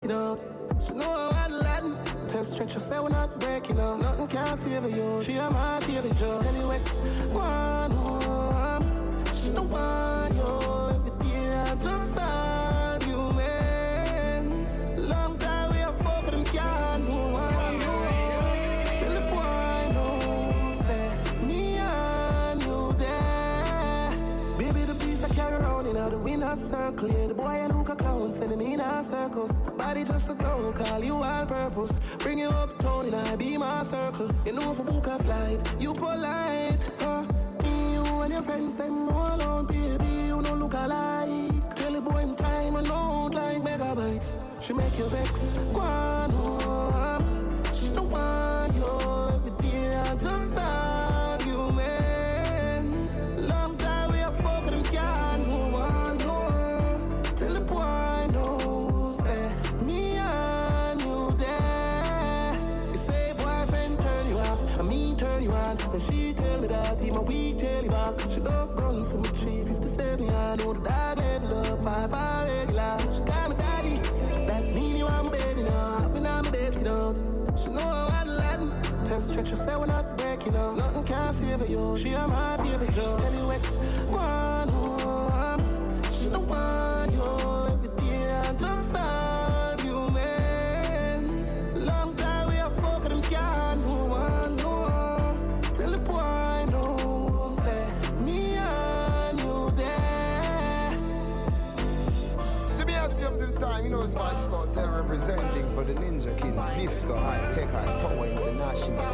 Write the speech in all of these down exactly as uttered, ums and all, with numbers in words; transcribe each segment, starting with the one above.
it out. She know how I'm Latin. Tell stretch her, say we're not breaking up. Nothing can save you. She am my favorite job. Anyway, one home. She the one, yo. Every day I just argument. Long time we have fought, but them can't know one, no. Till the point, no. Say, me and you there. Baby, the beast I carry around in all the winner's circle. Yeah, the boy and hook a clown, sending me in our circles. Body just a glow, call you all purpose. Bring you up town and I be my circle. You know for book a flight, you polite, huh? Me, you and your friends, them all alone, baby, you don't look alike. Tell the boy in time, run out like megabytes. She make you vex, go on home. She the one, yo, every day I just argument. Long time we have fucked them, can't move on, no. Till the point, no. Say, me and you there. You say boyfriend turn you off, and me turn you on. And she tell me that he my weak jelly back. She love guns, so me three fifty-seven. I know the dog level up, five hour regular. She call me daddy. That mean you I'm bedding up, and I'm bedding up. She know how I'm Latin. Tell stretch her, say we're not breaking up. Nothing can save you. She am my favorite job. Anyway, one home. She the one, yo. Every day I just argument. Long time we have fought, them can't move on, no. Till the point, no. Say, me and you there. See me as up to the time, you know it's Vibes Cartel representing for the Ninja King, Disco, High Tech, High Power International.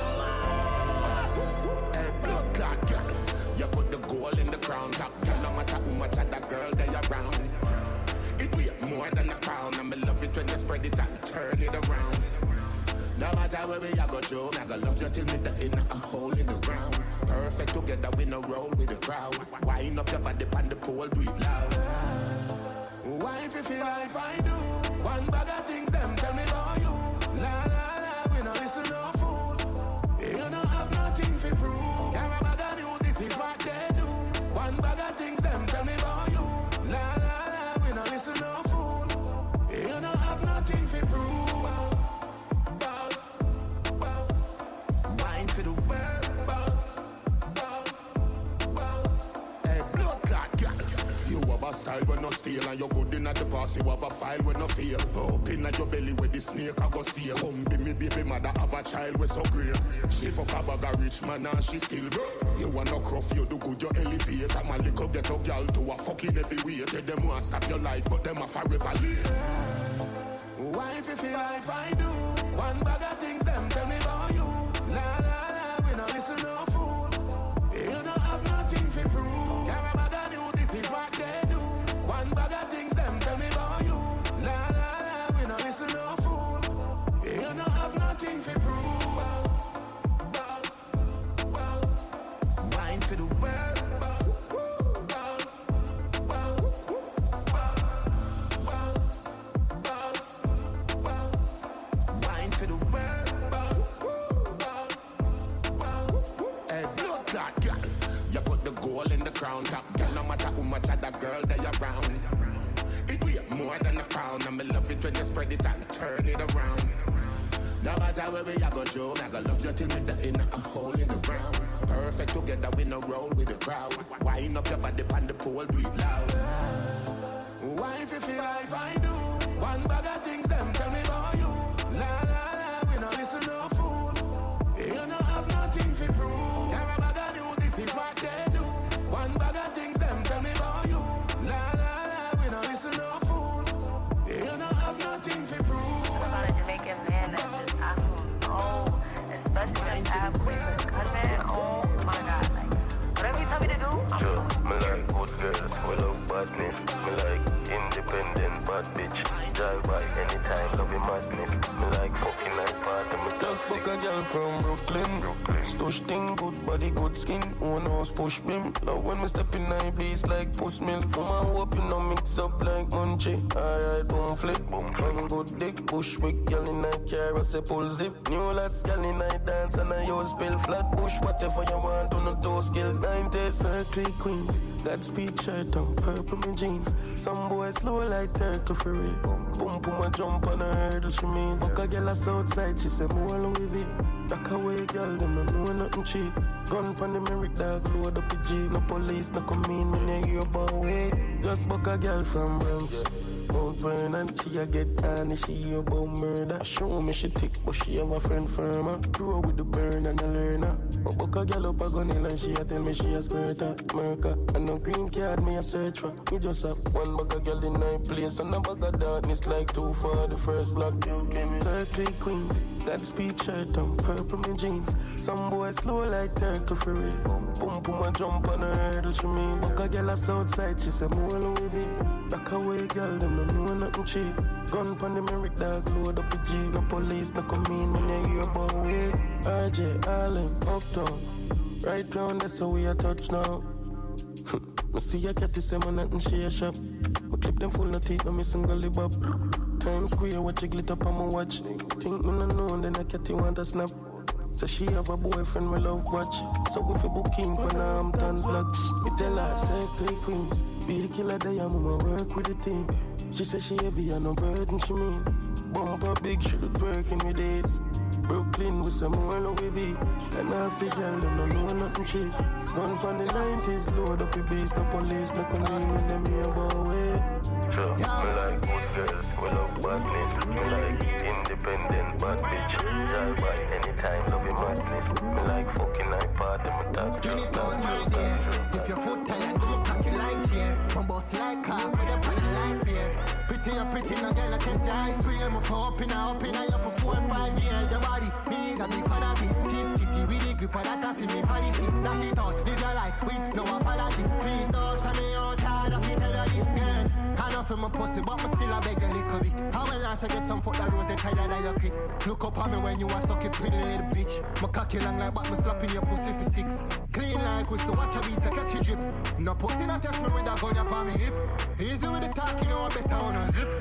Hey, blood clot girl, you put the gold in the crown top, girl. No matter how much of that girl they around, it weight more than a crown. And me love it when you spread it and turn it around. No matter where we a go through, I go love you till me the in a hole in the ground. Perfect together, we no roll with the crowd. Wind up your body on the pole, do it loud. Why if you feel like I do? One bag of things, them tell me about you. La la la, we no listen no fool. You don't have nothing to prove. Can't bag of you, this is what they do. One bag of things, them tell me about you. La la la, we no listen no fool. You don't have nothing to prove. Boss, boss, wine for the world. Boss, boss, boss. Hey, blood clot girl. You have a style when no steal, and you're good in at the pass. You have a file when no fail. Open at your belly where the snake I go see. Come be me baby mother, have a child with so great. She fuck a bag of rich man and she still broke. You wanna cruff, you do good, you elevate. I'm a little ghetto girl to a fucking every way. Tell them want stop your life, but them a forever live. Why if you feel like I do? One bag of things, them tell me about you. La la la, we no listen no fool. You don't have nothing to prove. Can't bag of you, this is what they do. One bag of things, them tell me about you. La la la, we no listen no fool. You don't have nothing to prove. Boss, boss, boss, wine for the world. Boss, boss, boss, boss, boss, boss, wine for the world. Boss, boss, boss. Hey, blood clot girl, you put the gold in the crown top, girl. No matter how much of that girl they around, it weight more than a crown. And me love it when you spread it and turn it around. No matter where we a go through, I go love you till me the in a hole in the ground. Perfect together, we no roll with the crowd. Wind up your body on the pole, do it loud. Why if you feel like I do? One bag of things, them tell me about you. La la la, we no listen no fool. You don't have nothing to prove. Can't bag of you, this is what they do. One bag of things, them tell me about you. La la la, we no listen no fool. You don't have nothing to prove. About a Jamaican man that just, I don't know, especially that African country. Oh my God, like, whatever you tell me to do, I'm sure, me like good girls, we love badness. Me like independent bad bitch. Drive by anytime, love you madness. Me like fucking like part of me. Just fuck a girl from Brooklyn. Stush thing, good body, good skin. One house push beam. Love when me step in I bleeds like puss milk. Woman whooping no mix up like munchie. Alright, boom flip. Boom good dick, push wick. Girl in I car, I say pull zip. New lads, girl in I dance and I use spill flat bush. Whatever you want on a toe skill. nineties, circle queens. Godspeed shirt and purple me jeans. Some boys slow like turtle for real. Boom boom a jump on a hurdle she mean. Buck a girl a southside, she say more Louis V. Back away girl, them no know nothing cheap. Gun pon the Merrick dog, load up the jeep. No police, no come in when they hear about way. Just buck a girl from Bronx. Mount Vernon, she a get honey, she hear about murder. I show me she thick, but she have a friend firmer. Grow with the burn and the learner. But buck a girl up a gun hill and she a tell me she a skirter. Merca, and no green card me a search for. Me just have one bag of girl in my place and a bag of darkness like two for the first block. thirty queens, Godspeed shirt and purple me jeans. Some boys slow like turtle for real. Boom boom a jump on a hurdle she mean. Buck a girl a southside, she say more Louis V. Back away girl, them no know nothing cheap. Gun pon the Merrick dog, load up the jeep. No police, no come in when they hear about way. R J, Allen, Uptown. Right round that's how we a touch now. Me see a catty say man nothing she a shop. Me clip them full no teeth, no missing gully bob. Time square, watch it glit up on my watch. Think me no know, then a catty want a snap. So she have a boyfriend we love watch. So if you book him for now I'm done block. Me tell her, say play queens. Be the killer day I'm gonna work with the team. She say she heavy and no burden she mean. Bumper big, she look working with it. Brooklyn with some more Louis V. And I say girl, them no know nothing cheap. Gun from the nineties, load up the beast. No police, no come in when them hear about way. Sure, me like good girls, we love badness. Me like independent bad bitch. Drive by anytime, love your madness. Me like fucking night party, me talk. Skin it on my dear. If your foot tired, do me cocky like chair. One boss like car, with a pan like beer. Pretty or pretty, no girl, I test your I swear. Me for up in a up in a year for four or five years. Your body, me is a big fan of it. Tiff titty with the grip of that a fi me policy. Dash it out, live your life with no apology. Please don't send me out hard, I fi tell you this girl. I know for my pussy, but me still a beg a little bit. How well I get some foot that rose tired of your clip. Look up at me when you are suck it pretty little bitch. My cocky long like but me slapping your pussy for six. Clean like whistle, watch a beat, I catch a drip. No pussy not touch me with a gun up on me hip. Easy with the talk, you know I better on a zip.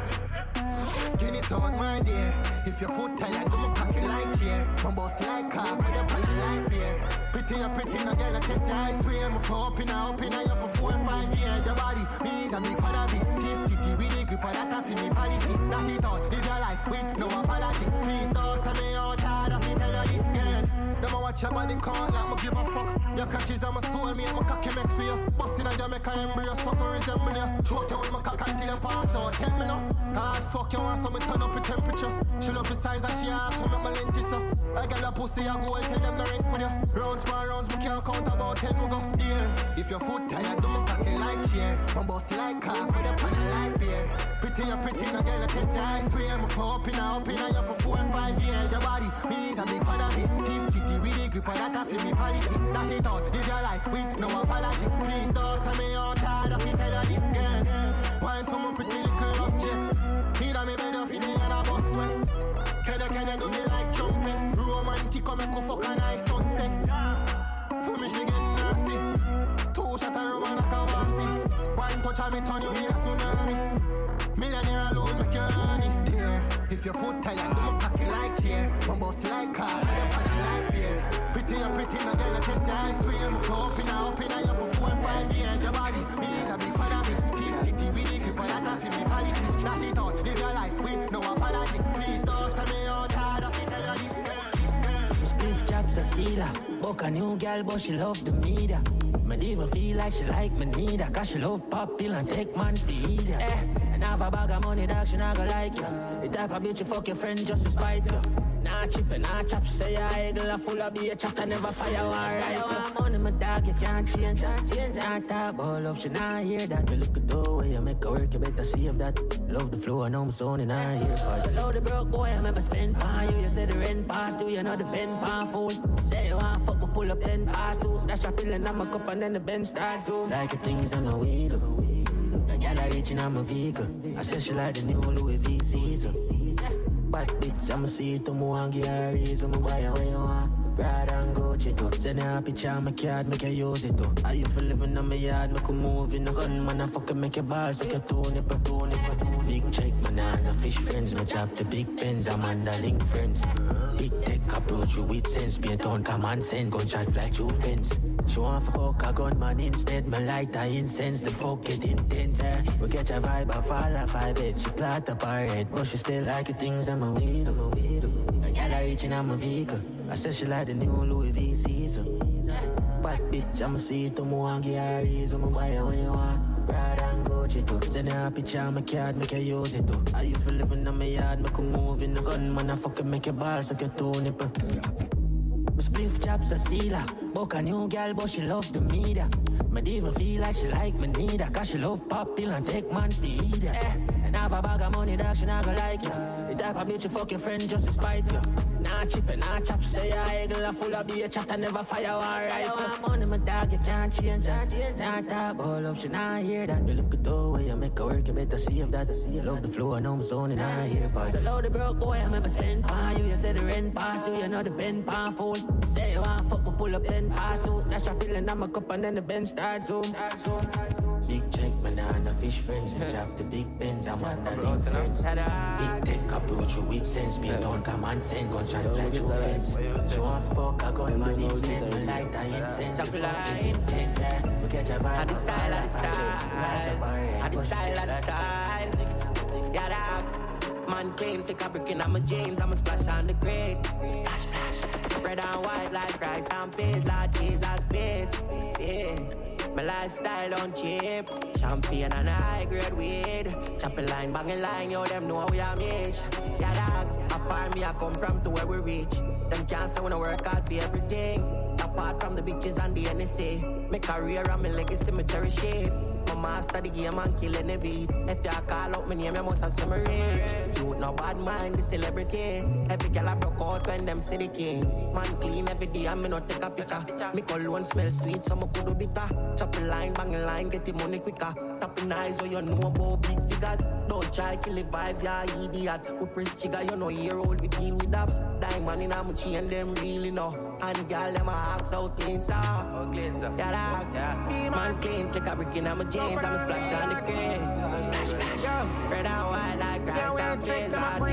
Skin it out, my dear. If your foot tired, do me cocky like chair. My boss like car, with a pan like beer. Pretty or pretty, no girl, I test your I swear. Me for up in a up in a year for four or five years. Your body, me is a big fan of it. Tiff titty with the grip of that a fi me policy. Dash it out, live your life with no apology. Please don't send me out hard, I fi tell you this girl. Never watch your body count like me give a fuck. Your catches are my soul, me and my cocky make for you. Bustin' on Jamaica embryo, something resemble you. Choke you with my cock until you pass out. Tell me now, hard fuck you want, so me turn up the temperature. She love the size and she asks for me my length is so. I got a pussy, I go and tell them the rank with you. Rounds for rounds, me can't count about ten, we go here. If your foot tired, do me cocky like chair. My boss like cock with a pan like beer. Pretty or pretty, no girl, I test your I swear. Me for up in a up in a year for four or five years. Your body, me is a big fan of it. Tiff titty with the grip of that a fi me policy. Dash it out, live your life with no apology. Please don't send me out hard, I fi tell you this girl. Wine for my pretty little object. Need a me bed off in the and a bus sweat. Can you, can you do me like trumpet? Romantic, come and go fuck a nice sunset. For me she get nasty. Two shot of rum and a kawasi. One touch of me turn you in a tsunami. Millionaire alone make you honey. Dear, if your foot tired, do me cocky like chair. One boss like car, with a pan like beer. Pretty or pretty, no girl, I test your I swear. Me for up in a up in a year for four or five years. Your body, me is a big fan of it. Tiff titty with the grip of that a fi me policy. Dash it out, live your life with no apology. Please don't send me out hard, I fi tell you this girl, this girl. Stiff chops a sealer. Book a new girl, but she love the media. Me even feel like she like me neither. Cause she love pop pill and take man feed ya. Eh, and have a bag of money that she not gonna like ya. The type of bitch you fuck your friend just to spite ya. Nah chip and nah chop, she say ya idle a full of beer chapter never fire one right. You want money, my dog, you can't change her. Can't talk about love, she not hear that. You look at the way you make her work, you better save that. Love the flow, I know I'm son in her ear. Cause you love the broke boy, I make me spend on you. You say the rent pass due, you know the pen pan full. Say you want fuck, we pull up ten past two. Dash a pill and I'm a cup and then the bench starts so. Like the things on my wheel. The gal are reaching on my vehicle. I say she like the new Louis V season. Bad bitch, I'ma see it to more and give her a reason. I'ma buy her what you want. Ride and go to it. Send her a picture of my card, make her use it too. How you feel living on my yard, make her move in the gun, man. I fucking make your balls, make your tone, it, tone, it, big check, banana, fish friends, me chop the big pens, I'm under link friends. Big tech approach you with sense, be a tone, command sense, gunshot fly through fence. She want to fuck a gunman instead, me light her incense, the fuck get intense, eh? We catch a vibe, I fall off, I bet she clot up her head, but she still like the things I'm a weed, I'm a weed. I got her reaching on my vehicle, I said she like the new Louis V season. Bad bitch, I'ma see it to more and give her a reason, I'ma buy her what you want. Ride and go to it. Send her a picture of my card, make her use it too. How you feel living on my yard, make her move in the gun, man. I fucking make your balls like a two nipple. My spliff chops a sealer. Book a new girl, but she love the media. Me even feel like she like me neither, cause she love pop pill and take man feed ya. Eh, and have a bag of money that she not gonna like ya. The type of bitch you fuck your friend just to spite you. Nah chip and nah chop, she say ya eagle full of beer chat and never fire one right. I want money, my dog, you can't change that. Nah talk about love, she not hear that. You look at the way you make her work, you better see if that. You love the flow, I know I'm sound in her ear parts. So load the broke boy, I remember spend on you. You say the rent pass, do you know the pen pan phone? Say you want fuck, we pull up ten pass two. Dash a pill and I'm a cup and then the bench start zoom. Big check, banana, fish friends. We chop the big pens, I'm on the link friends. Big tech approach you with sense. Be a don't come and send gunshot fly through fence. Show off fuck, I got money extend. Me light, I incense. Chop line. We catch a vibe. Had the style, had the style. Had the style, had the style. Yeah, dog. Man claim, take a brick in on my jeans. I'm a splash on the grade. Splash, splash. Red and white like rice and peas. Like Jesus, peace. Yeah. My lifestyle on cheap. Champagne and a high grade weed. Chopping line, banging line, yo, them know we are mitch. Yeah, dog, I find me, I come from to where we reach. Them can't say when I work hard for everything. Apart from the bitches and the N S A. My career and my legacy, my cherish it. My master the game and killing the beat. If you call out my name, you must have seen me rich. You no bad mind, the celebrity. Every girl I broke out when them see the king. Man clean every day and me not take a picture. Me cologne smell sweet, so me could do bitter. Chop a line, bang a line, get the money quicker. Tapping eyes so you know about big figures. Don't try kill the vibes, yeah, idiot. We press trigger, you know, year old, we deal with ups. Diamond in a muchi and them really know. And girl, them a ask out clean, so. Yeah, dog. Yeah. Man clean, flick a brick in a my jeans, I'm a splash on the crane. Splash, splash. Red and white like grass and trees,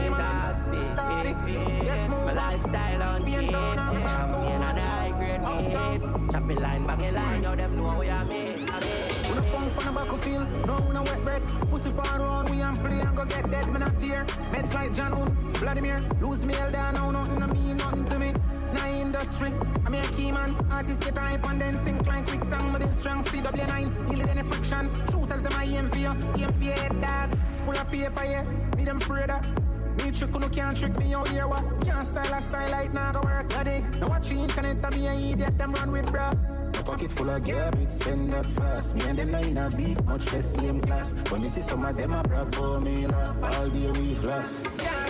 all Jesus, big. My lifestyle on cheap. Champion and high grade weed. Chopping line, bagging line, yo, them know we are made. We no pump on the battlefield, no we no wet bread. Pussy far round, we and play and go get dead. Me not here, meds like John Hoon, Vladimir. Lose me hell down, now nothing to me, nothing to me. Nah industry, I'm a key man. Artists get hype and then sing like quick song. But it's strong, C W nine, heal any friction. Shooters them I aim for you, aim for your head dog. Full of paper, yeah, me them afraid of. Me trick, no can't trick me out here, what? Can't style a style like nah go work, I dig. Now watch the internet and me a idiot, them run with bro. My pocket full of garbage, spend that fast. Me and them not in a beat, much less same class. When me see some of them a bravo, me laugh. All day we flash.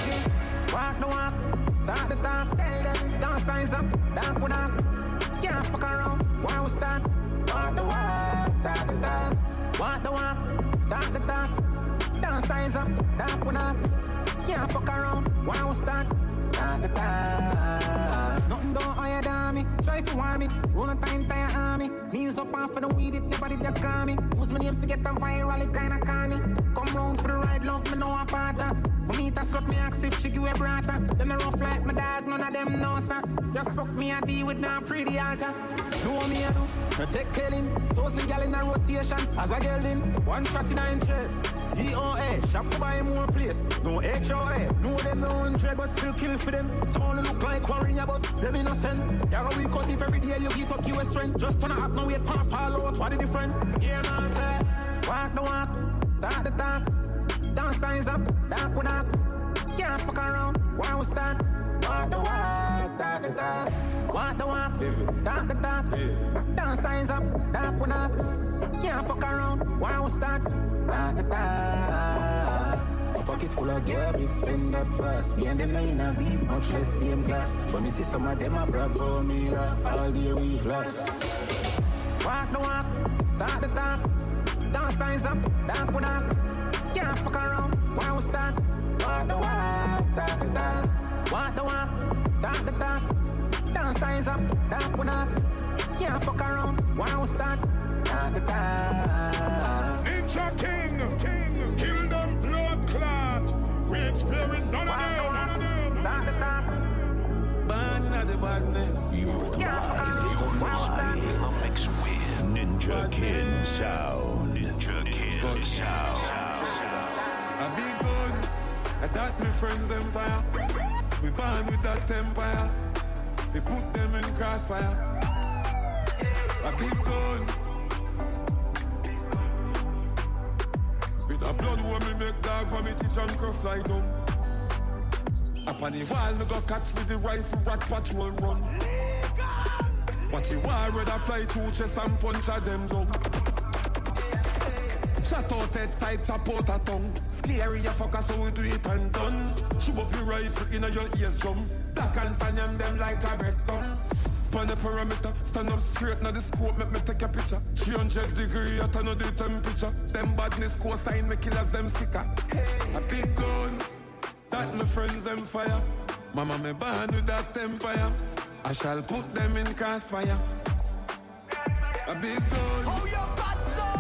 Walk the walk, talk the talk. Don't size up, don't put up. Can't fuck around, why we start? Walk the walk, talk the talk. Walk the walk, talk the talk. Don't size up, don't put up. Can't fuck around, why we start? Talk the talk. Nothing don't hire down me, try to warm me. Run a time, entire army. Knees up off for the weed, it never did that call me. Use my name, forget the viral, it kinda canny. Come round for the ride, love me, no aparta. For me, that's what me ask if she give a brata. Then the rough like my dog, none of them know, sir. Just fuck me, I deal with now pretty altar. Do what me, I do, no take killing. Thousand gal in a rotation, as a gelding. One shot in a chest. E O A, shop for buy more place. No H O A, no them no hundred, but still kill for them. Some look like worrying about them innocent. Yeah, we cut it every day, you get up your strength. Just turn up, no wait, pan fall out, what the difference? Yeah, man, say. Walk the walk, talk the talk. Don't size up, don't put up. Can't fuck around, why we start? Walk the walk, talk the talk. Walk the walk, talk the talk. Don't size up, don't put up. Can't fuck around, why we start? Talk the talk. My pocket full of garbage, spend that fast. Me and them not in a beat, much less same class. But me see some of them a bravo, me laugh. All day we flash. Walk the walk, talk the talk. Don't size up, don't put up. Can't fuck around, why we start? Walk the walk, talk the talk. size up, that one up. Can't fuck around, one start. At the time. Ninja King, King, kill them blood clot. We experiment none of them, none of them. At the time. Burning at the badness. You're live in the mix with Ninja King Sound. Ninja King Sound. A big guns, attack me friends empire. We born with that empire. We put them in crossfire. A big guns. With a blood war me make dog for me teach and crow fly down. Up on the wall me go catch with the rifle rat patrol run. Watch the war rather fly two chest and punch at them down. Shut out head side, chop out a tongue. Scary you fucker so we do it and done. Shoot up your rifle in your ears drum. Black and stand them like a breadcrumb. On the perimeter, stand up straight now the scope, make me take a picture. three hundred degree at another temperature. Them badness co-sign me killers, them sicker. A big guns, that my friends them fire. Mama me born with that empire. I shall put them in crossfire. A big guns. Oh, you're bad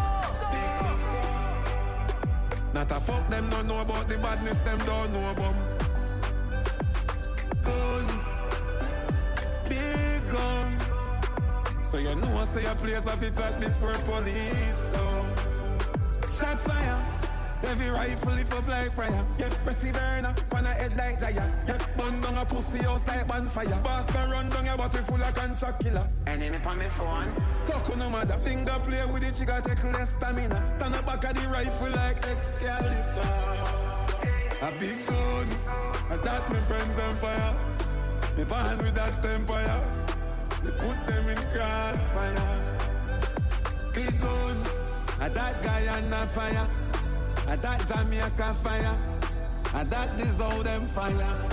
so. Not a fuck them don't know about the badness, them don't know about guns. Big gun. So you know I say a place of it fat before police. So shot fire. Every rifle lift up like fire. Yeah, press the burner, pan a head like giant. Yeah, bun down a pussy house like bonfire. Boss can run down your bottle full of contract killer. Enemy on me phone. Suck on no matter. Finger play with it, she got take less stamina. Turn the back of the rifle like Excalibur. A big gun, I that my friends on fire. Me born with that empire. Me put them in crossfire. Big gun, I that guy on the fire. I that Jamaica fire. I that dissolve them fire.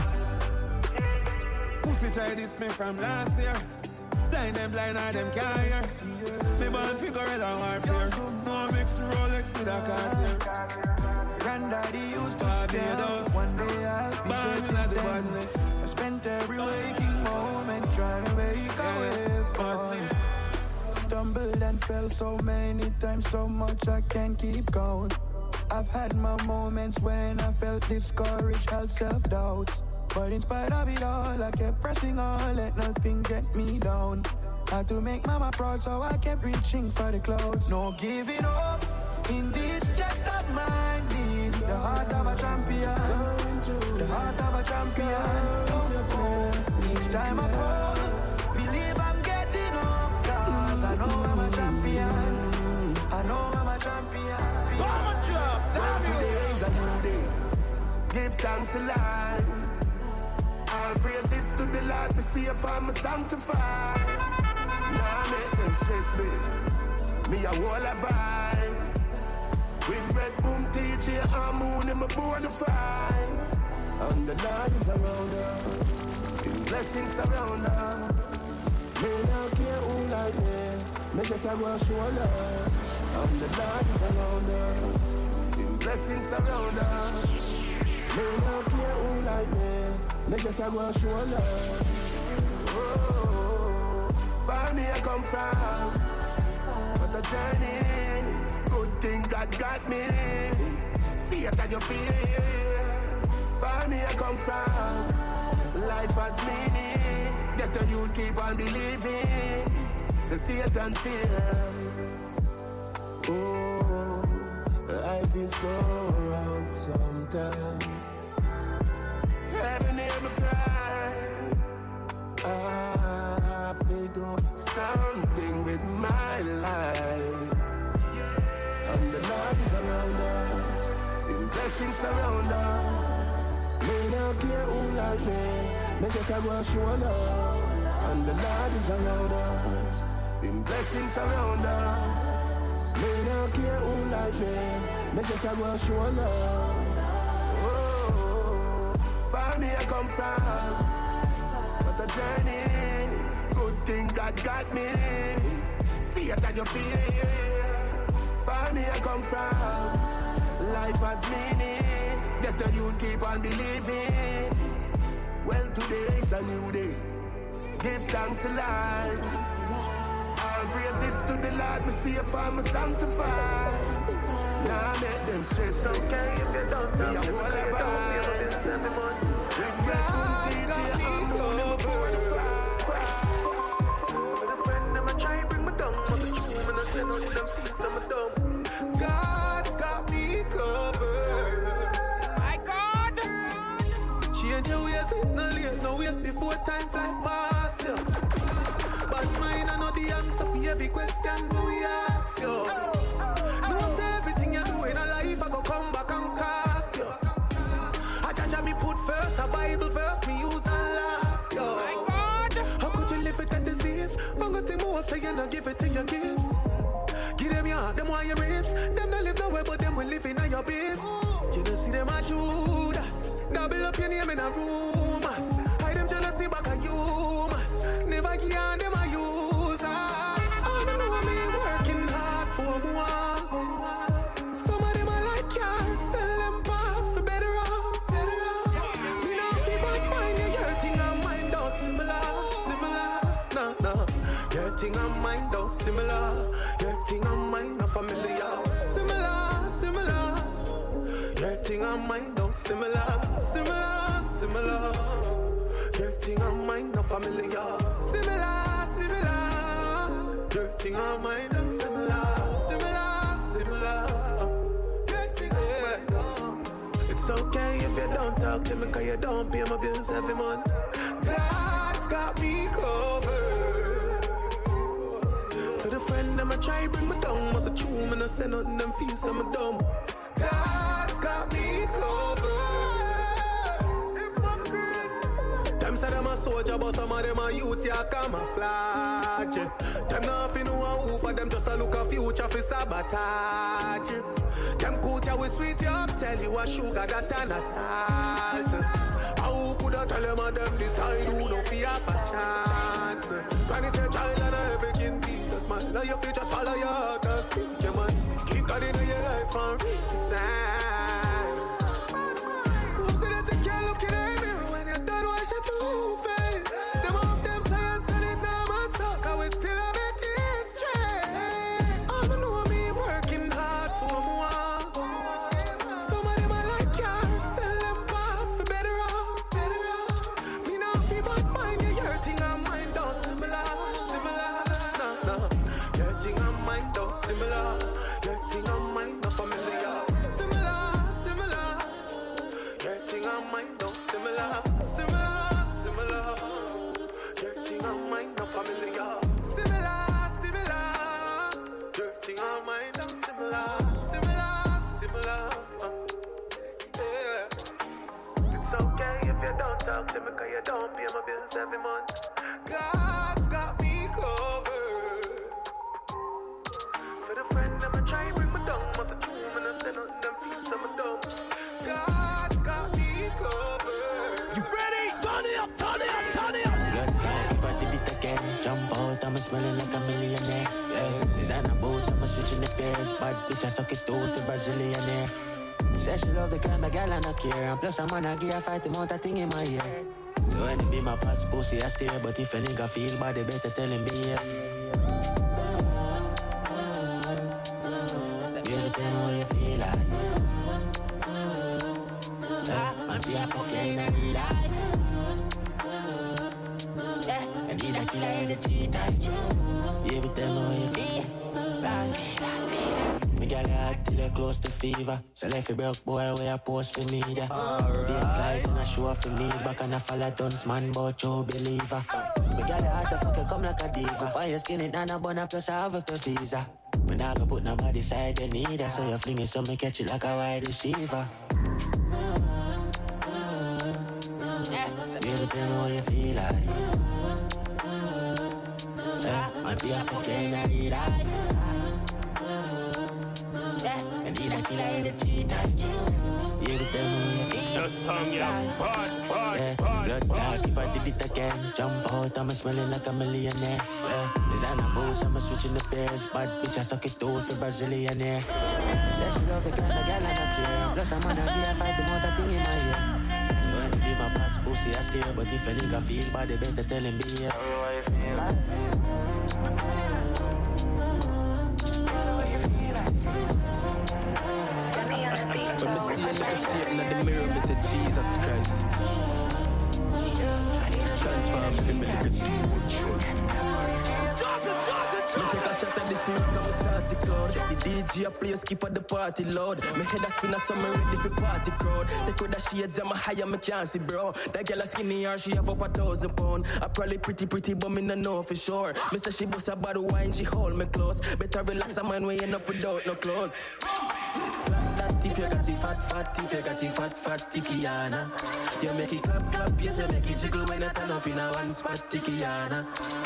Pussy try this me from last year. Blind them blind or them can't hear. Me born figure it out warfare. No mix Rolex with a Cartier. Granddaddy used to tell one day I'll be getting badness. I spent every waking moment trying to make a way for it. Stumbled and fell so many times, so much I can't keep count. I've had my moments when I felt discouraged, had self-doubts. But in spite of it all, I kept pressing on, let nothing get me down. Had to make mama proud, so I kept reaching for the clouds. No giving up in this chest of mine. This the heart of a champion, the heart of a champion. Each time I fall, believe I'm getting up, cause I know I'm a champion. I know I'm a champion. Today is a new day. Give thanks to life. All praises to the Lord. Me see if I'm sanctified. Nah, make them stress me. Me a wall of vibe. With red boom teach you I'm moon in my bona fide. And the Lord is around us. His blessings surround us. Me not care who like me. Me just a go show love. And the Lord is around us. Blessings surround us. Me no care who like me. Me just a go show love. Oh, far me I come from, but a journey. Good thing God got me. See it and you feel it. Far me I come from. Life has meaning. Get to you keep on believing. So see it and feel. Oh, life is so rough sometimes. Heaven hear me cry. I have to do something with my life. And the Lord is around us. The blessings surround us. Me not care who like me. Me just a go show love. And the Lord is around us. The blessings surround us. Me no care who like me. Me just a go show love. Oh, far me I come from, but a journey. Good thing God got me. See it and you feel it. Far me I come from. Life has meaning. Get to you keep on believing. Well, today is a new day. Give thanks a lot. All praises to the Lord, me see if I'm sanctified. Nah, make them stress. Okay, if you don't know, you will have a God's got me covered. With a friend, I'ma try and bring me down. But the truth, and I send out them things, I'm a dumb. God's got me covered. My God! Change your ways, no late, no wait before time fly past you. But mine are not the answer for every question we ask you. No say everything you do in a life, I go come back and cast you. I judge me put first, a Bible verse me use and last you. My God! How could you live with that disease? Fungo to move, so you not give it in your kids. Give them your heart, them want your ribs. Them don't live nowhere, but them will live in your biz. You don't see them as Judas. Double up your name in a rumors. Hide them jealousy back at humans. Never give them a users. All them know me working hard for more. Some of them are like cars, sell them parts for better off. Better off. Me not feel bad mind, your thing and mine don't similar, similar. Nah, nah. Your thing and mine don't similar. Your thing and mine not familiar. Similar, similar. Your thing and mine don't similar, similar, similar. Your thing and mine not familiar. Similar, similar. Your thing and mine don't similar, similar, similar. Your thing and mine don't. It's okay if you don't talk to me, cause you don't pay my bills every month. God's got me covered. For the friend, I'ma try bring me down. Must a true, man, I say nothing, them feel some dumb. God's got me covered. Them say them a soldier, but some of them a youth, yeah, camouflage. Them not fi know who for them just a look a future fi sabotage. Them coot ya with sweet you up, tell you a sugar that and a salt. How could I tell them a them decide who no fi have a chance? When it's a child and a every kin keep the smile. Now you fi just follow your heart and speak your mind. Keep God in your life and read the signs. Who said that they can't look in the mirror when you're done wash your two-face? Them up them science and it now man talk, I will still have it straight. All I know me working hard for more. Some of them are like cars, sell them parts for better off. Me now feel bad mind, your thing and mine don't similar, similar. Nah, nah, your thing and mine don't similar. Your thing and mine not familiar. Similar, similar. Your thing and mine don't similar. Similar, similar. Your thing and mine not familiar. Similar, similar. Your thing and mine don't similar. Similar, similar. Yeah. It's okay if you don't talk to me, cause you don't pay my bills every month. God's got me covered. For the friend, I'ma try and bring me down. Must a true, man, I say nothing, them feel some dumb. God's got me covered. You ready? Turn it up, turn it up, turn it up. Blood clots, keep I did it again. Jump out, I'm smelling like a millionaire. Yeah, designer boots, I'm switching the pairs. Bad bitch, I suck it too for Brazilianaire. Say she love the kind of girl I not care. And plus I'm gonna give a fight amount of thing in my ear. So when it be my past pussy, I stare. But if a nigga feel bad, they better tell him be here. Baby, tell me how you feel like. Yeah, man, be a fucker in a real life. Yeah, I need a killer in the G-type. Baby, tell me how you feel like. Me gal a hot till you close to fever. So left a broke boy where I post for me there. Fake flies and a show for me. Back and a follow tons man, but you believer. Me gal a hot to fuck you come like a diva. Why you skin it and a bun up plus I have a visa. Me nah go put nobody side you need her. So you fling it so me catch it like a wide receiver. Yeah, so baby tell me how you feel like. Yeah, man be a fucker in a real life. Yeah, I need a killer in the G-type. Yeah, the The song, yeah, bad, bad, yeah, bad, blood clots, keep I did it again. Jump out, I'm smelling like a millionaire. Yeah, designer boots, I'm switching the pairs. Bad bitch, I suck it too for Brazilianaire. Say she love the kind of girl I not care. Plus I'm gonna give a fight the mouth thing in my ear. So when it be my past pussy, I stare, but if a nigga feel bad, they better tell him be here. How you feel like? When me see a little shit in the mirror, me say Jesus Christ. Transform me, me like a dude. Me take a shot at this rock and we start to cloud. The D J a play skip at the party loud. Me head a spin a summer ready for party crowd. Take with the shades and my higher me can't see bro. That girl a skinny or she have up a thousand pound. I probably pretty pretty but me no know for sure. Me say she bust a bottle wine, she hold me close. Better relax a man when you up without no clothes. That if you got the fat fat, if you got the fat fat Tikiana. You make it clap clap, yes you make it jiggle when you turn up in a one spot Tikiana.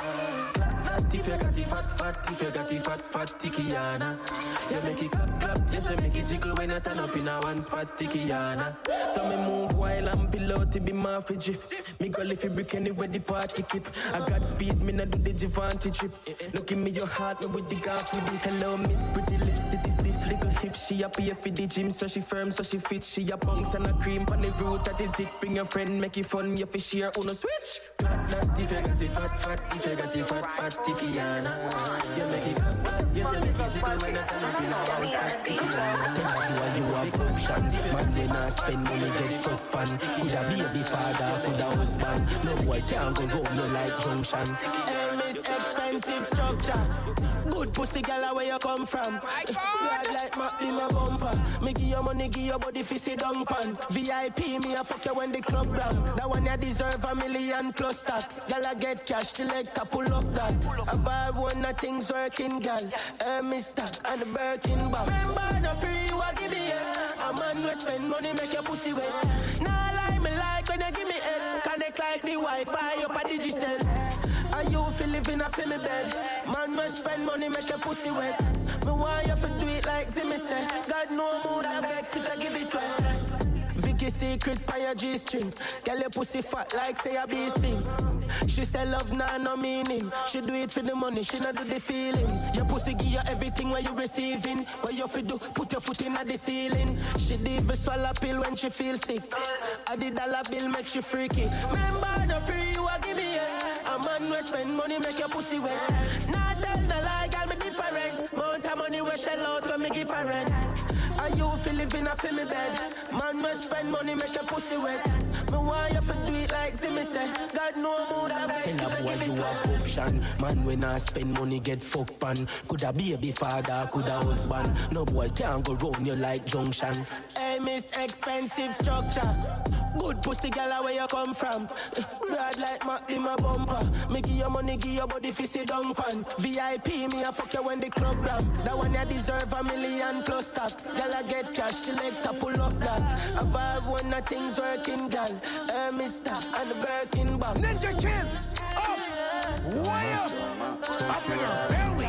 If you got the fat fat, if you got the fat fat Tikiana. You make it clap clap, yes you make it jiggle when you turn up in a one spot Tikiana. So me move while I'm below to be my drift. Me go lift you brick anywhere the party keep. I got speed, me not do the Givenchy trip. Look in me your heart, me with the golf with it. Hello miss, pretty lips, titty stiff little hips. She a pay for the gym, so she firm, so she fit. She a bounce and a cream on the root at the dick. Bring your friend, make it fun, you fi share on a switch. That if you got the fat fat, if you got the fat fat Tikiana. You make it clap clap, yes you make it jiggle when you turn up in a one spot Tikiana. Tell me why you have option. Man when I spend money get fuck fun. Coulda baby father, coulda husband. No boy can't go round you like junction. Hey miss expensive structure. Good pussy gala where you come from. Ride like Mac in my bumper. Me give your money, give your body fi sit down pan. V I P me a fuck you when the club down. That one you deserve a million plus tax. Gala get cash, select a pull up that. Have I one that things working gal. Hermes stock and the Birkin bag. Remember the free you a give me head. A man will spend money make your pussy wet. Nah lie me like when you give me head. Connect like the Wi-Fi up a digicel. Are you feel living a fi me bed? Man will spend money make your pussy wet. Me want you to do it like Zimmy say. God no mood a vex if I give it well. Vicky secret by your G-string. Girl your pussy fat like say a bee sting. She say love nah no meaning. She do it for the money, she not do the feelings. Your pussy give you everything when you receiving. What you fi do, put your foot in at the ceiling. She do even swallow pill when she feel sick. A the dollar bill make she freaky. Remember the free you a give me it. A man will spend money make your pussy wet. Nah tell no lie, girl me different. Mount of money we shell out when me give her rent. Are you feel living a fi me bed? Man will spend money make your pussy wet. Me want you to do it like Zimmy say. God no mood a vex if I give it you have option. Man when I spend money get fuck pan. Coulda baby father, coulda husband. No boy can't go round you like junction. Hey miss expensive structure. Good pussy gala where you come from. Ride like Mac in my bumper. Me give your money, give your body fi sit down pan. V I P me a fuck you when the club down. That one you deserve a million plus tax. Gala get cash, select a pull up that. Have I one that things working gal. Hermes stock and the Birkin bag. Ninja Kid, up, way up, up in her belly.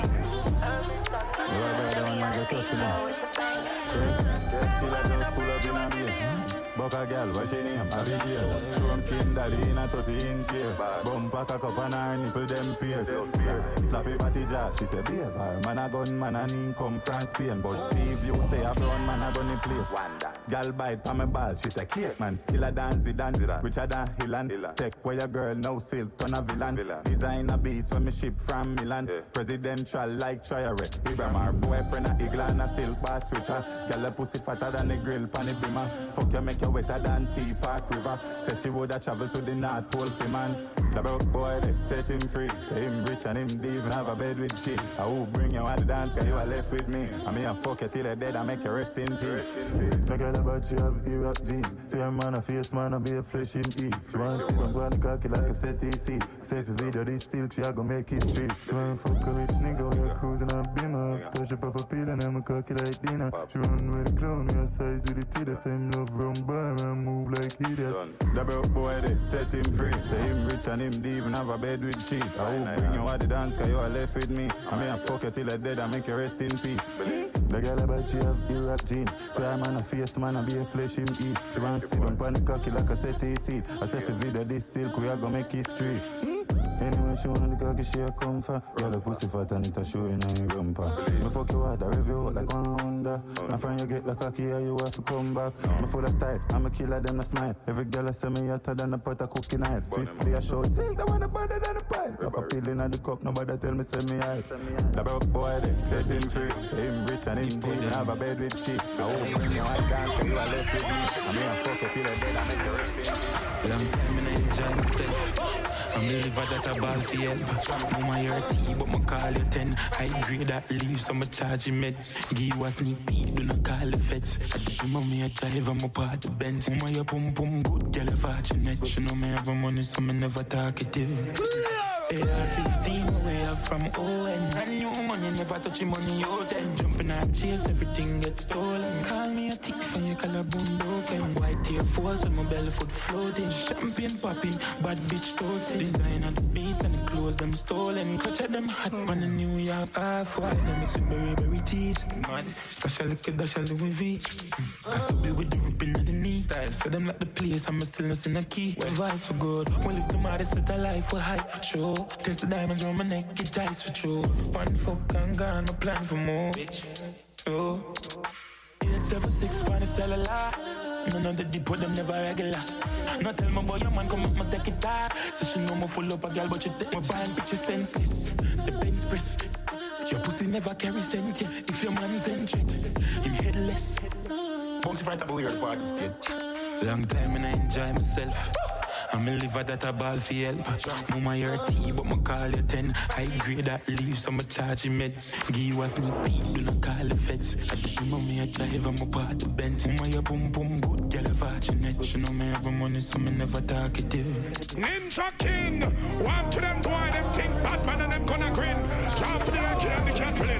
Feel like just pull up in a beer. Bucka girl, what's your name? Abigail. Chrome skin dolly in a thirty inch here. Bumper cock up on her nipple them pierce. Slappy body jaw, she say babe, her man a gun man and him come from Spain. But see if you say a brown man a gun in place. Girl bite pa me ball, she say cake man. Still a dance it and richer than Hillan. Take where your girl now silk turn a villain. Designer beats when me ship from Milan. Presidential like Triare. Abraham her boyfriend a eagle and a silk bar switcher. Girl a pussy fatter than the grill pan the bimmer. Fuck you make you wetter than Tea Park River. Say she woulda travel to the North Pole for man. The broke boy they set him free. Say him rich and him deep and have a bed with shit. I will bring you on the dance cause you are left with me. I mean I fuck you till you're dead and make you rest in peace. No girl about you have Iraq jeans. See her man a face man and be a flesh in eat. She wanna sit down go on the cocky like a set seat. Say if you video this silk she a go make history. She wanna fuck a rich nigga when you're cruising on beamer. Touch up off a pill and I'm a cocky like dinner. She run with the clown, me a size with the teeth. The same love run bar and move like idiot. The broke boy they set him free. Say him rich and him deep and have a bed with shit. I will bring you on the dance cause you are left with me. I mean I fuck you till you're dead and make you rest in peace. The girl about you have Iraq jeans. So her man a face man and be a flesh him eat. She wanna sit down on the cocky like a set seat. I say if you video this silk we are gonna make history. Anyway, she wanna the cocky, she a come for. Girl, a pussy fat and it a show in her rumpa. Me fuck you hard, I rev you out like one Honda. My friend, you get like cocky, yeah, you have to come back. Me full of style, I'm a killer, them a smile. Every girl I say me hotter than a pot of cooking oil. Swiftly I shout, silk, the one that better than a pipe. Drop a pill in the cup, nobody tell me, say me hype. The broke boy, they set him free. Say him rich and him deep, have a bed with cheap. I won't bring you one dance, so you are left with me. I mean, I fuck you till I dead, I make you rest in peace. Long time and I enjoy myself. I'm the liver that a ball for help. Mama, you're a T, but my call you ten. High grade that leaves, so my charge your meds. Give you a sneak peek, do not call the feds. Mommy, I drive, I'm up at the Benz. Mama, you pum pum good, girl, you fortunate. She know me have a money, so me never talkative. A R fifteen, way up from O N. Brand new money, never touching money, yo, then. Jumping out chase, everything gets stolen. Call me a thief and you call a boom broken. White Air Force with my belly foot floating. Champagne popping, bad bitch toasting. Design on the beats and the clothes, them stolen. Clutch at them hot on the New York half-white. They mix with berry, berry teas. Man, special look at dash, Louis V. Cause I be with the ripping at the knee. Style, so them like the place, I'm still not in a key. Well, vibes for good. Well, if the matter set a life for hype for true. Taste the diamonds around my neck, get dice for true. One fuck and gone, my plan for more. Bitch, oh. eight seven six, find a cellular. None of the deep with them never regular. Not tell my boy, your man come up, my take it off. So she know me full up a girl, but she take my bands, but she senseless. The Benz press. Your pussy never carry scent, yeah. If your man's in check, him headless. Bounce right up a weird party, kid. Long time and I enjoy myself. I'm a liver that a ball for help. Mama, you're a T, but my call you ten. High grade that leaves, so my charge your meds. Give you a sneak peek, do not call the feds. At the time, mommy, I drive, I'm up at the Benz. Mama, you boom boom good, girl, you fortunate. She know me have money, so me never talkative. Ninja King, one to them boy, them think Batman and them gonna grin. Drop to the kid and the Catherine.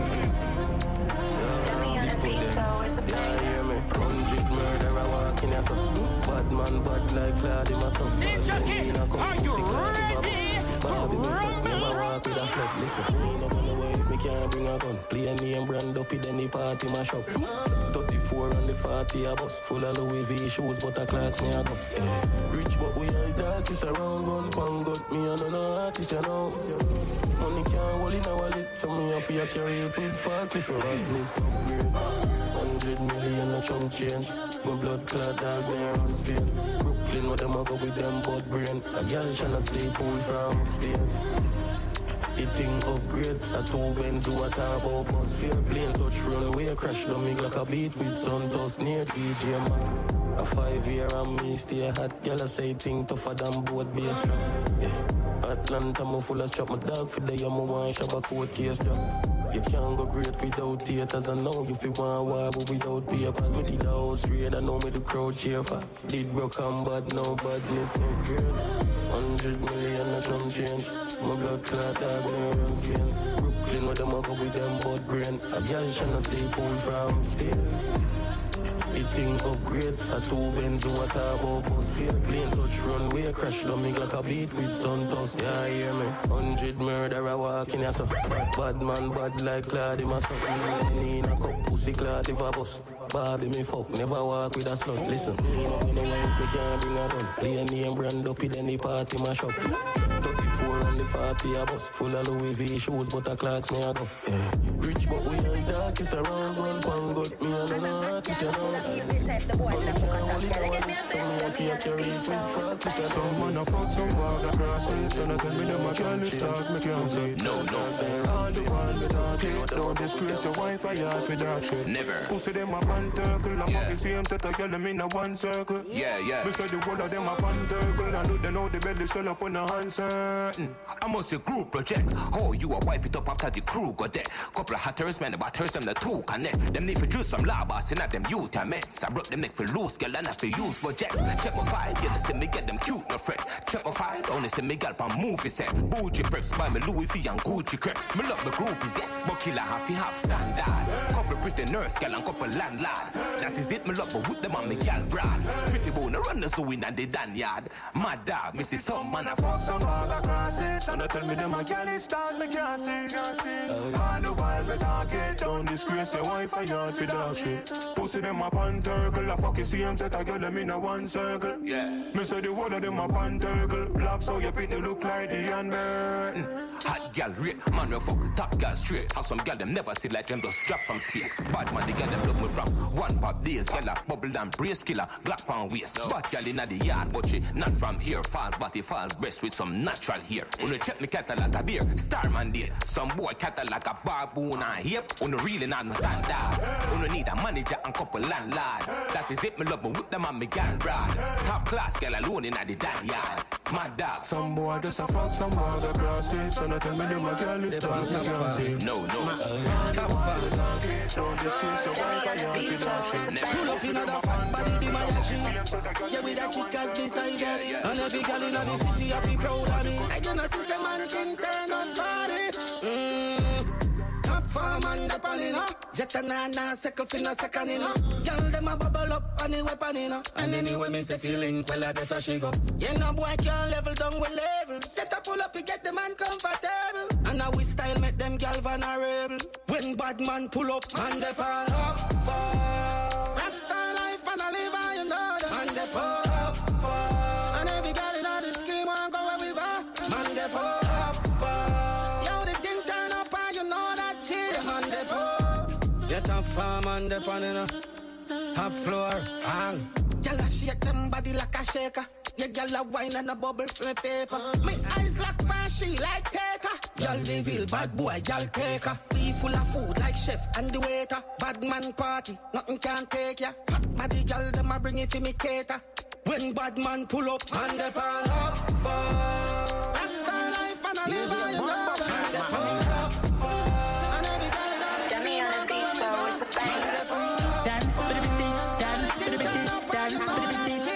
Hundred murder, I walk in a son. Bad man, bad like Claude in my son. Ninja King, are you ready to rumble? Never walk with a flood. Listen, me no gonna away if me can't bring a gun. Play a name brand up in any party mash up. thirty-four on the forty a bus. Full of Louis V shoes, but a clocks me a go. Yeah. Rich but we are dark, it's around one pound. Got me and no artist, you know. Money can't hold in a wallet, so me have to carry it with fuck if you want this upgrade. Hundred million a chunk change. My blood clot dog there on Spain. Brooklyn, what them a go with them butt brain. A girl tryna stay pool from upstairs. It thing upgrade. A two Benz who a talk about bus fare. Plane touch runway, crash dummy like a beat with sun dust near D J Mac. A five year and me stay hot. Girl I say thing tougher than both bass drum. Yeah. Atlanta me full of strap. My dog for the yama one shop a court case drop. You can't go great without theaters. I know you feel want war but without papers. We did the house raid, I know me the crowd cheer for. Did broke and bad, no badness, no grade. Hundred million a drum change. My blood clot dog, me run Spain. Brooklyn, where them a go with them butt brain. A girl tryna stay pool from upstairs. It thing upgrade. A two Benz who a talk about bus fare. Plane touch runway, crash dummy like a beat with sun dust. Yeah, hear me. Hundred murder a walk in a so. Bad man, bad like Claude in my son. Me in a cup, pussy Claude if a bus. Barbie me fuck, never walk with a slut. Listen, me no gonna wife, me can't bring a gun. Play a name brand up in any party mash up. thirty-four on the forty a bus. Full of Louis V shoes, but a clocks me a go. Yeah. Rich but we ain't dark, it's around one pound. Got me and no artist, you know. Money can't hold it on. So me a fear carry it with fuck. Some man a fuck, some walk across it. So no tell me them a girl is talk, me can't see it. No, no. All the while me talk it. Don't disgrace your wife, I yard for that shit. Never. Pussy them a pan turtle. I fuck the same set of girl them in a one circle. Yeah, yeah. Me say the whole of them a pan turtle. I know they know the belly swell up on a hand certain. I must a group project. Oh, you a wife it up after the crew got there. Couple of hatters, man, about hers them the two connect. Them need for juice some labas, and not them youth and meds. I broke them neck for loose, girl, and have to use project. Check my five, get the me get them cute, no fret. Check my five, only see me get on movie set. Bougie preps, buy me Louis V and Gucci crepes. Me love the groupies, yes, but killer half, you have standard. Couple pretty nurse, girl, and couple landlord. lad. That is it, me love, but with them on me gal brad. Pretty bone, run the zoo in and the dan yard. My dog, me see some man a fuck some bag across it. And they tell me them a gal is start, me can't see, can't see. All the while me talk it, don't disgrace your wife a yard for dog shit. Pussy them a panturgle, a fuck you see them set a girl them in a one circle. Yeah. Me say the whole of them a panturgle. Black so you pick they look like the Burton. Hot gal rate, man we fuck top gal straight. How some gal them never see like them just drop from space. Bad man, the gal them love me from one pop days. Gal a bubble and brace killer, black pound waist. No. Bad gal inna the yard, but she not from here. Falls body, falls breast with some natural hair. Wanna check me cattle like a beer, Starman deal. Some boy cattle like a baboon and hip. Wanna really not stand out. Wanna need a manager and couple landlord. That is it, me love me with them and me gal brad. Top class gal alone inna the damn yard. My dog, some boy just a fuck, some boy the process. So not tell me them a girl is stuck, you can't see. No, no. Come far. Don't just kiss your wife and you're the shit. Pull up in a fat body, be my action. Yeah, with the kickers beside her. And every girl in the city, I feel proud of me. I do not see some man can turn on body. Mmm. Top farm and the pan, you know. Jet and nana, second fin a second, you know. Girl, them a bubble up and the weapon, you know. And anyway, me say feeling, well, that's how she go. Yeah, no boy can't level down with level. Set up, pull up, you get the man comfortable. And now we style make them gal vulnerable. When bad man pull up, and they pan up for rockstar life, man, I live, I you know that. And they pull up for, and every gal in all the scheme, won't go where we go. Man, they pull up for, yo, the thing turn up, and you know that chill. Man, they pull, get a farm and they pan in a top floor, hang. Gal a shake them body like a shaker. Yeah, gal a wine and a bubble for me paper. My eyes lock pan, she like taker. Gal devil, bad boy, gal taker. We full of food like chef and the waiter. Bad man party, nothing can take ya. Fat body gal, them a bring it for me cater. When bad man pull up, and they pan up for rockstar life, man, I live on you know. And they pan up for, and every gal in all the scheme, and go and go. And they pan up dance, for dance, dance, dance, dance, dance, dance.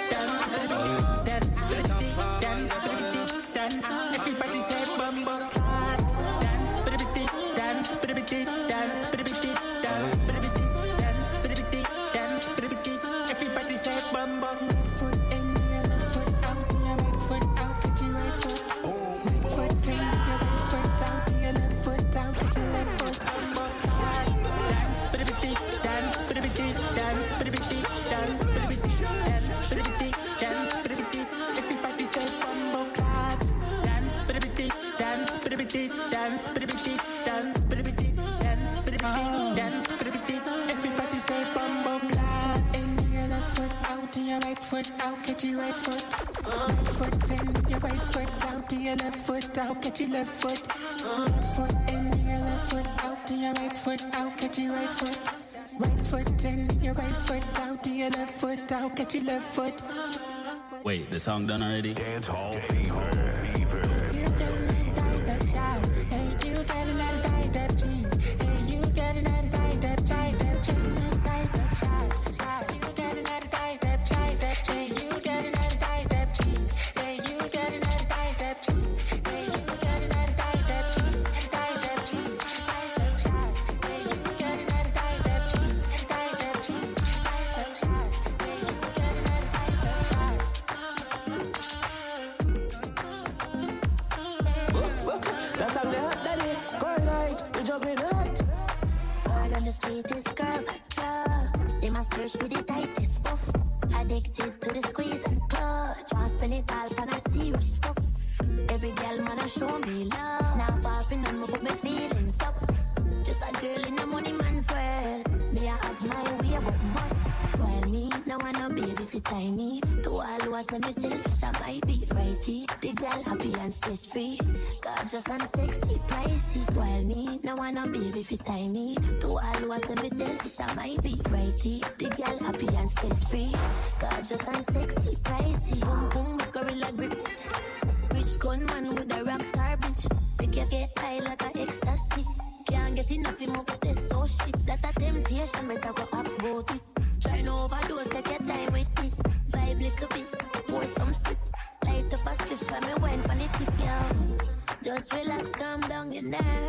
Everybody say bumbo dance, dance, dance, dance, dance, dance, dance, dance. Everybody say bumbo. Left foot in your left foot out, your right foot out, get your right foot. Right foot in your right foot out, your left foot out, get your left foot. Bumbo dance, dance, dance, dance, dance, dance, dance. Everybody say bumbo. Dance, dance, dance, dance, dance, everybody say bumbo clap. In your left foot out, in your right foot out, get your right foot. Right foot in, your right foot out, in your left foot out, get your left foot. Left foot in, your left foot out, in your right foot out, get your right foot. Right foot in, your right foot out, in your left foot out, get your left foot. Wait, the song done already? Dance Hall Fever. Fever. Hey, you got another diet up cheese. Hey, you got another diet up, diet up cheese. Diet up cheese. You got another diet up, diet up cheese. You got another diet up cheese. Hey, you got another diet up cheese. Hey, you got another diet up cheese. Diet up cheese. Diet up cheese. Hey, you got another diet up cheese. Diet up cheese. Diet up cheese. Hey, you got another diet up cheese. That's how they hot, daddy. Girl light, we juggling hot. Word on the street is girls like drugs. They must search for the tightest puff. Addicted to the squeeze and clutch. Can't spend it all for a serious fuck. Every girl man a show me love. Now popping on me put me feelings up. Just a girl in a money man's world. Me I have my way but must spoil me. No one no baby fi tie me. To all who has let me selfish I might be righty. The girl happy and stress free. Gorgeous and sexy, pricey. Spoil me. No one no baby fi tie me. To all who has let me selfish I might be righty. The girl happy and stress free. Gorgeous and sexy, pricey. Boom boom gorilla grip. Rich gunman with a rock star bitch. Make you get high like a ecstasy. Can't get enough him obsessed so shit. That a temptation, better go ask about it. Try no overdose, take your time with this. Vibe little bit, pour some sip. Light up a spliff and me wine pon the tip, yo. Just relax, calm down your nerves.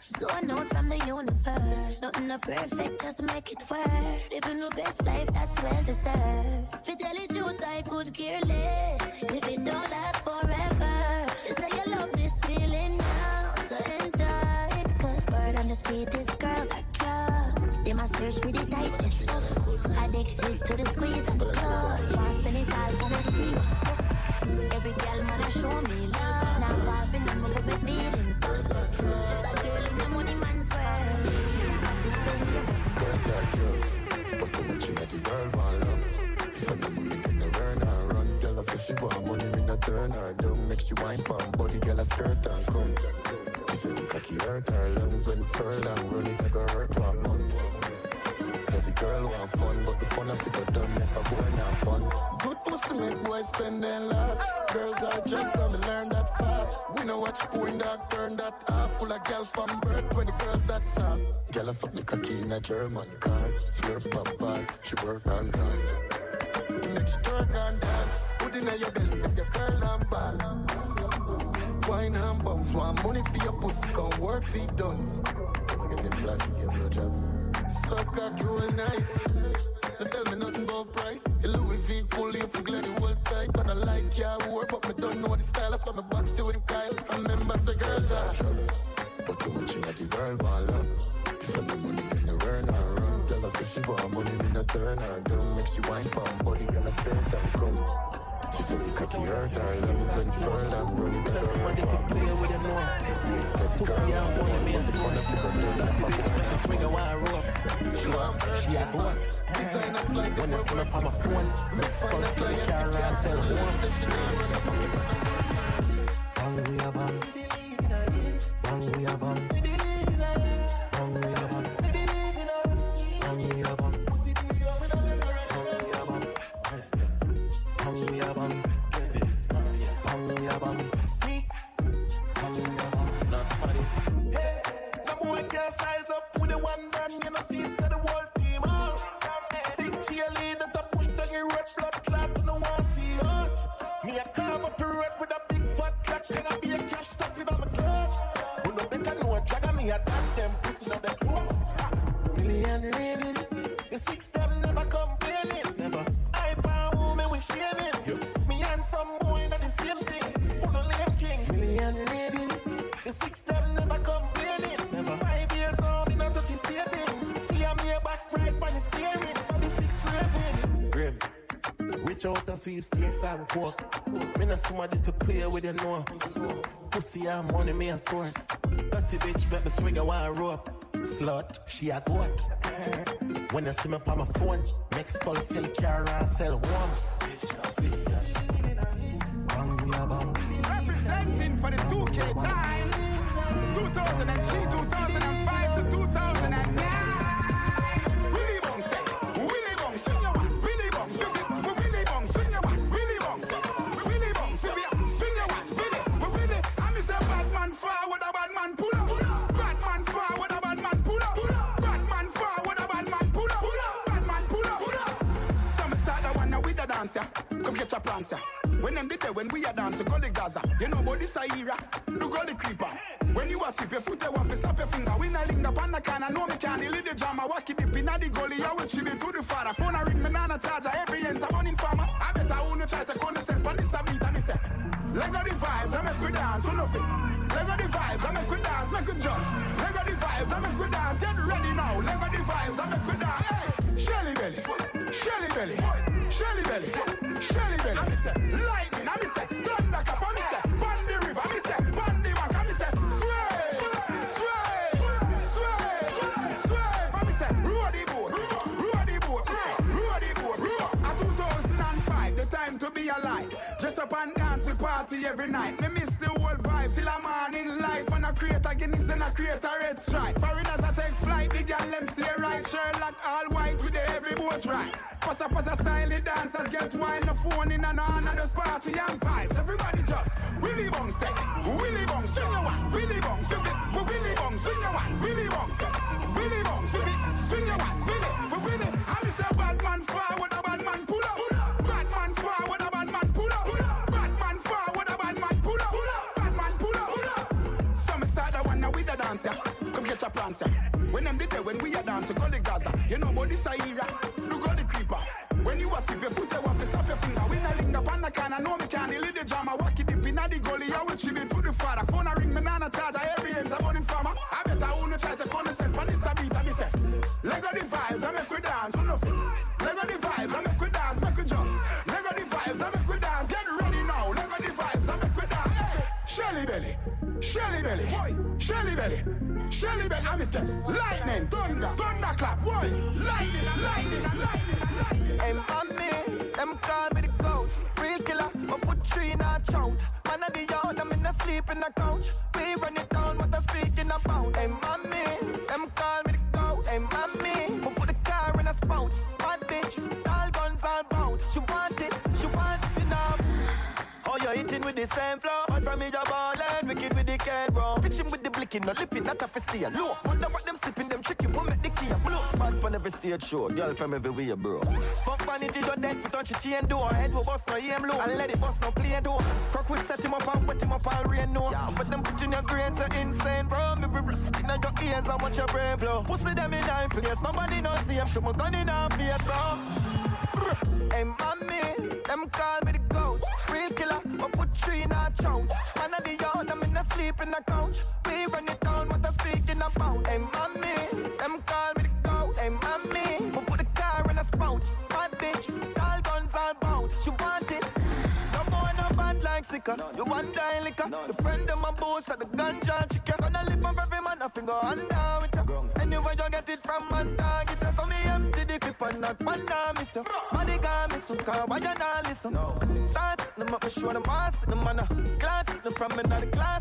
Zone out from the universe. Nothing not perfect, just make it work. Living the best life, that's well deserved. If you tell the truth, I could care less. If it don't last forever, you say you love this feeling now, so enjoy it. Cause word on the street is girls are drugs. They must search for the tightest stuff. Addicted to the squeeze and the clutch. Can't spend it all, gonna see you stuck. Every girl wanna show me love. Now laughing and move up my feelings. Just a girl in the money man's world. Girls are drugs, but too much in the girl want love. If I'm the money, then I burn her run. Girl, I say she want money, me not turn her down. Make she wine pump, body girl, I skirt and come. She said the cocky hurt her lungs when furlong. Run it like a hurt one month. Every girl want fun, but the fun of it got done if a boy not funds. Good pussy make boys spend their last. Girls are drugs and we learn that fast. We know watch pouring dog turn that off. Full of girls from birth when the girls that soft. Girl, I suck me cocky in a German car. Swear pop bars, she work on guns. Make she twerk and dance. Put in your belly, make your curl and ball. Wine and bumps, want money for your pussy, come work for your duns. Never get them black in your blowjob. Suck cock you all night. Don't tell me nothing about price. You Louis V fully for glad you hold tight. And I like your work, but me don't know the style. I saw me box to with Kyle. I remember say girls are drugs, but too much in the girl want love. If I'm the money, then I earn her run. Girl, I say she want money, me not turn her down. Make she wine pump, body girl, I skirt and come. She said the cocky hurt her lungs when further and run it like a hurt pump. Every girl want money, me a source. That's it, bitch, swing a wire rope. She want she a go. Designers like when I see up on my phone, let's go to the car and sell one. Bang we a bang, bang we a bang, bang we a bang, bang we a bang, bang we a bang, bang we a bang, six, bang we a bang, last party. Hey, the boy can't size up with the one gun, you know see it's the world team out. Big cheerleader to push down your red blood clot, you don't want to see us. Me a carve up a red with a big fat clot, can I be a cash stuff in my clutch? Who no better know a jagger, me a damn them pussy now they close. Million reading, the six them never complaining, never. I power woman we shaming, me and some boy that the same thing, who no lame king. Million reading, the six them never complaining, never. Five years now, me not touch his savings. See I'm here back right by the steering, by the six raving. Grim, reach out and sweepstakes and coke. Me not somebody to play with you know. Pussy and money me a source. Dirty bitch make me swing a one rope. Slut, she a goat. When you see me on my phone, make skull sell car and sell one. Bang we a bang. Representing for the two K times. two thousand three, two thousand five to two thousand nine. Willy Bong step, Willy Bong swing your one, Willy Bong swing it, Willy Bong swing your one, Willy Bong swing Willy Bong swing it, swing your one, Willy, Willy. I'm a bad man forward, a bad man pull up, bad man forward, a bad man pull up, bad man forward, a bad man pull up, bad man pull up. Some start the one with the dancer, come catch a plants ya. When them did there, when we are dancing, go the Gaza. You know about this era, do go the creeper. When you are sleep, your foot, you want to snap your finger. When I link up on the can, I know me can't lead the drama. Walk it deep in the gully, I will chill it to the father. Phone I ring me nana charger, every end's a morning farmer. I bet I won't try to condescend from this beat and me say, Lego the vibes, I make we dance, who nothing. Lego the vibes, I make we dance, make we just. Lego the vibes, I make we dance, get ready now. Lego the vibes, I make we dance. Hey, Shelly belly, Shelly belly, Shelly belly, Shelly belly. I me say, lightning, I me say, thunder cap, I me say, Bandy river, I me say, Bandy bank, I me say, sway, sway, sway, sway. I me say, row the boat, row the boat, row the boat, row. At two thousand five, the time to be alive. Just up and dance, we party every night. Me miss the whole vibe till a man in life. When I create a Guinness, then I create a red stripe. Foreigners I take flight, the girl them stay right. Sherlock all white with the every boat right. Pass up as a stylish dancers get wine, the phone in and on and the party and vibes. Everybody just Willy Bong step, Willy Bong swing your one, Willy Bong swing it, Willy Bong swing your one, Willy Bong step, Willy Bong swing it, swing your one, Willy, Willy. I miss a bad man forward, a bad man pull up, bad man forward, a bad man pull up, bad man forward, a bad man pull up, bad man pull up. Some start the one with the dance, yeah. Come Japan, say. When them did there, when we are dance, go the Gaza. You know about this era, do go the creeper. When you was sleep, you put your waffle, snap your finger. When I linger up on the can, I know me can't lead the drama. Walk it deep in the gully, I will chill it to the father. Phone a ring, me nana charger, every end's a money farmer. I bet I wanna try to condescend, but it's a beat, I say. Lego the vibes, I make we dance, who know feel? Lego the vibes, I make we dance, make we just. Lego the vibes, I make we dance, get ready now. Lego the vibes, I make we dance. Hey. Shelly belly, Shelly belly, boy, Shelly belly, Shelly belly, I says, lightning, thunder, thunderclap, boy, lightning, lightning, lightning, lightning. Hey, mommy, them call me the coach. Real killer, I put three in a chout. Man of the yard, I'm in a sleep in the couch. We run it down, what I'm speaking about. Hey, mommy, them call me the coach. Hey, mommy, I put the car in a spout. Bad bitch, all guns all bout. She want it, she want it now. Oh, you're hitting with the same flow. Hot from me, the ball and wicked with the can, bro. Fishing with the blicking, no lipping, not a festia. Low, wonder what them sipping, them tricky, won't make the key and blow. Bad on every stage show, girl from everywhere, bro. Fuck vanity, you're dead for touch your chain door. Head will bust no aim low, and let it bust no play door. Crock will set him up and wet him up all rain, no. Yeah. But them put in your grains are insane, bro. Me be sitting on your ears, I want your brain blow. Pussy them in nine place, nobody knows safe. Shoot my gun in our face, bro. Hey, mommy, them call me the coach. Real killer, I put three in a chout. Man of the yard, I'm in a sleep in the couch. We run it down, what I'm speaking about. Hey, mommy, them call me the coach. Hey, mommy, I put the car in a spout. Bad bitch, all guns all bout. She want it. No more no bad like sicker. You want die liquor. The friend of my boss at the ganja chicken. Gonna live from every man, I finger and down with her. Anyway, you get it from man target. So me empty the clip and not one now miss you. Smarty got miss you, cause why you not listen? Start, them up, show them ass, them man. Class, them from me, not the class.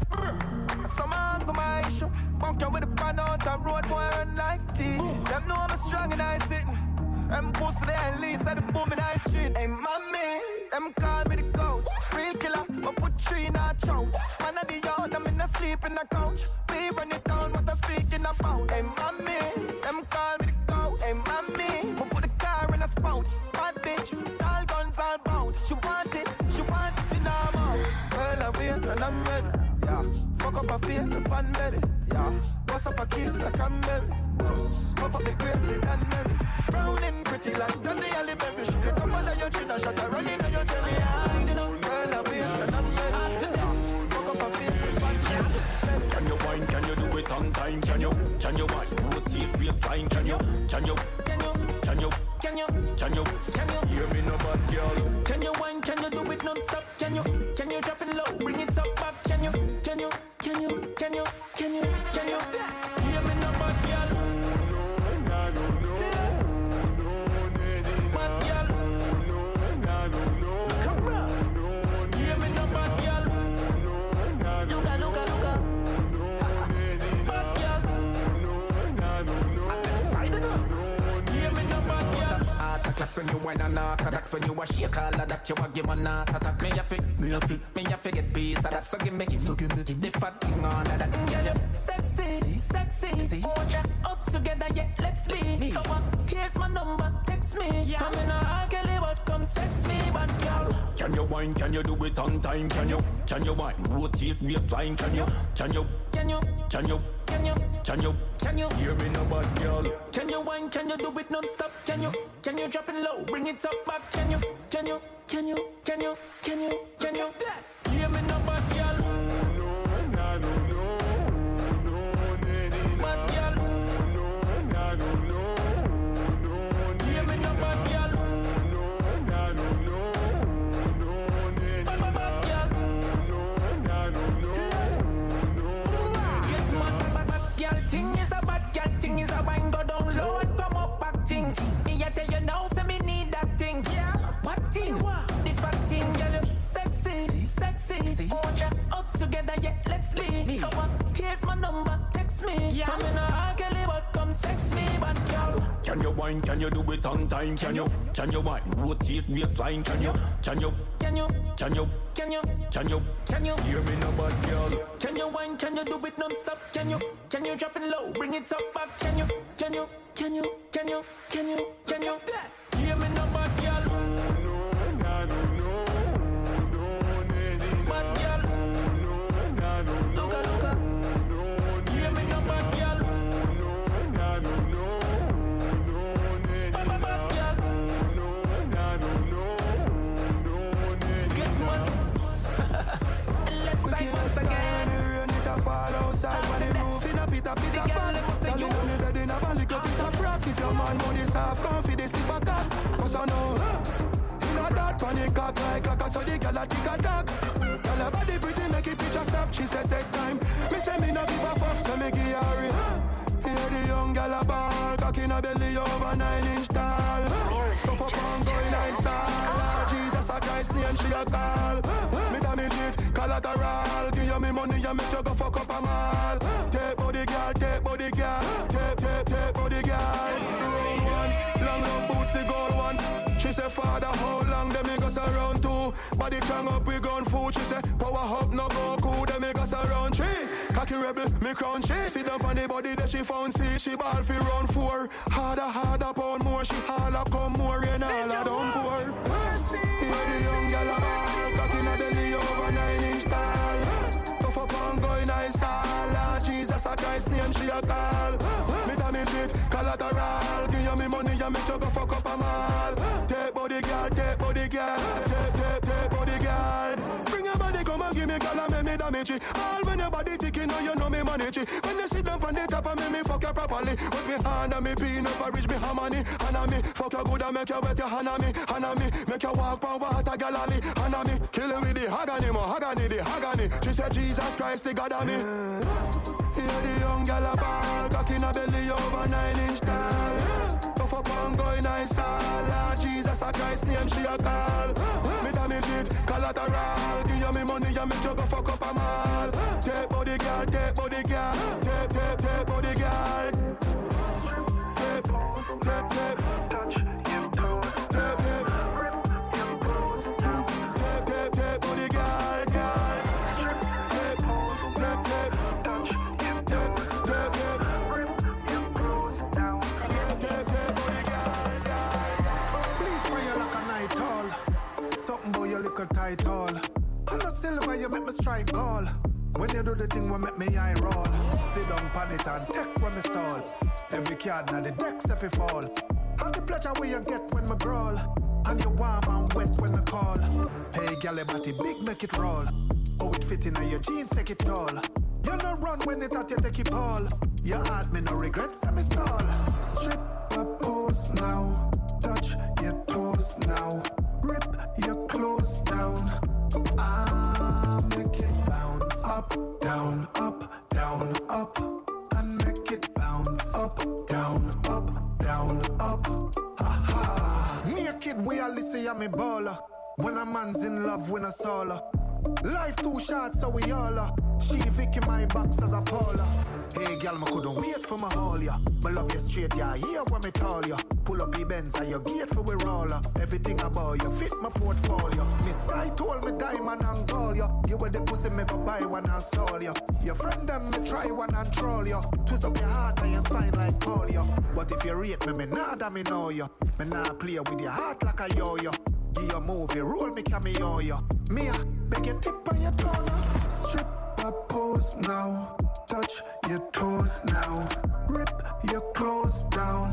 Some man go my issue. Bunk you with the pan out and road boy run like tea. Them know I'm strong and I sitting. Them pussy the at least at the boom in the street. Hey, mommy, them call me the coach. Real killer, I put three in a chout. Man of the yard, I'm in a sleep in the couch. We run it down, what I'm speaking about. Hey, mommy, them call me the coach. Hey, mommy, I put the car in a spout. Bad bitch, all guns all bout. She want it, she want it in her mouth. Well, I wait and I'm ready, yeah. Fuck up her face, the pan belly, yeah. Bust up her kids, I can baby. Puff up the grapes, it and maybe. Brown and pretty like Dundee Alley baby. She can come under your chin and shut her running on your jelly. Girl, I wait and I'm ready. Fuck up her face, the pan belly. Can you wine, can you do it on time? Can you, can you wine, rotate baseline? Can you, can you, can you, can you, can you, can you, can you hear me no bad girl? Can you wine, can you do it non-stop? Can you, can you drop it low, bring it up back? Can you, can you, can you, can you, can you, can you hear me no bad girl? That's when you wine and knock, that's when you a shake all of that you a give a knock. Attack me a fit, me a fit, me a fit get peace. That so give me, so give me the fat thing on that. Girl you sexy, sexy. Want ya us together, yeah, let's be. Come on, here's my number, text me. Yeah. I'm in a ugly, but come sex me, but girl. Can you wine? Can you do it on time? Can you? Can you wine? Rotate waistline? Can you? Can you? Can you? Can you? Can you? Can you? Can you hear me no bad girl? Can you wine? Can you do it non-stop? Can you? Can you drop it low? Bring it up back? Can you? Can you? Can you? Can you? Can you? Can you? Hear me no bad girl? Bad girl? Hear me no bad girl? Bad bad bad girl? Get mad bad bad girl. Thing is a bad girl. Thing is a wine go down low and come up back. Thing. Me I tell you now, say me need that thing. Yeah. What thing? The fat thing, girl. Sexy, sexy. Want ya us together, yeah, let's be. Come on, here's my number, text me. Yeah. I'm in a ugly, but come sex me, but girl. Can you wine? Can you do it on time? Can you? Can you wine? Rotate waistline? Can you? Can you? Can you? Can you? Can you? Can you? Can you? Hear me no bad girl? Can you wine? Can you do it non-stop? Can you? Can you drop it low? Bring it up back? Can you? Can you? Can you? Can you? Can you? Can you? Hear me no bad girl? Bad girl? Luka, Luka. Hear me no bad girl? one money soft, come for this stiff a cock. Cause I know, you know that panic cock like like I saw the girl a tick a dog. Girl her body pretty, make it picture stop. She said take time. Me say me no give a fuck, so me give her it. Hear the young girl a ball, cock in a belly over nine inch tall. Tough up and going nice all. Jesus a Christ name she a call. Me damage it, collateral. Give you me money and make you go fuck up a mall. Take body girl, take body girl, take take take body girl. Round one, long long boots the gold one. She say father how long them me go around two. Body strong up we gun food. She say power up no go cool. Them me go around three. Cocky rebel, me crown she. Sit down on the body that she found see. She ball fi round four. Harder, harder, pound more. She holler come more and all a down pour. Where the young gal a ball. Cocky in a belly over nine inch tall. Tough up and going nice all. Jesus a Christ name she a call. Me damage it, collateral. Give you me money and make you go fuck up a mall. Take body girl, take body girl. Take, take, take body girl. Bring your body come and give me girl and make me damage it. All when your body ticking now you know me manage it. When you sit down on the top and make me fuck you properly. Was me hand and me peanut porridge me harmony. And on me fuck you good and make you wet your hand on me. And on me make you walk on water gallery. And on me kill it with the agony more agony the agony. She said Jesus Christ the God of me. Hear the young gal a ball, cock in a belly over nine inch tall. Tough up and going nice all. Jesus a Christ name she a call. Me damage it, collateral. Give you me money and make you go fuck up a mall. Take body girl, take body girl, take take take body girl. Take take take touch your toes. Take take take take take body girl, girl. Take take take touch. Something boy, you look a tight all. And the silver, you make me strike ball. When you do the thing, what make me eye roll. Sit down pan it and take when me soul. Every card now the decks if it fall. And the pleasure where you get when me brawl. And you warm and wet when me call. Hey, gal, your body big, make it roll. Oh, it fit in your jeans, take it tall. You no run when it at you take it all. Your heart, me no regrets, and me stall. Strip a pose now. Touch your toes now. Rip your clothes down. Ah, make it bounce. Up, down, up, down, up. And make it bounce. Up, down, up, down, up. Ha ha. Naked, we all listen, I'm a baller. When a man's in love, when a solo. Life too short, so we all are. She Vicky my box as a polar. Hey, girl, me couldn't wait for my haul ya. Me love you straight, yeah, here when me call ya. Pull up the Benz and your gate for we roller. Everything about you fit my portfolio. Miss Sky told me diamond and gold ya. You were the pussy, me go buy one and soul ya. Your friend them, me try one and troll ya. Twist up your heart and your spine like polio. But if you rate me, me nah that me know ya. Me nah play with your heart like a yo-yo. Give your movie, roll me cameo ya. Me a beg your tip on your corner. Strip a pose now. Touch your toes now. Rip your clothes down.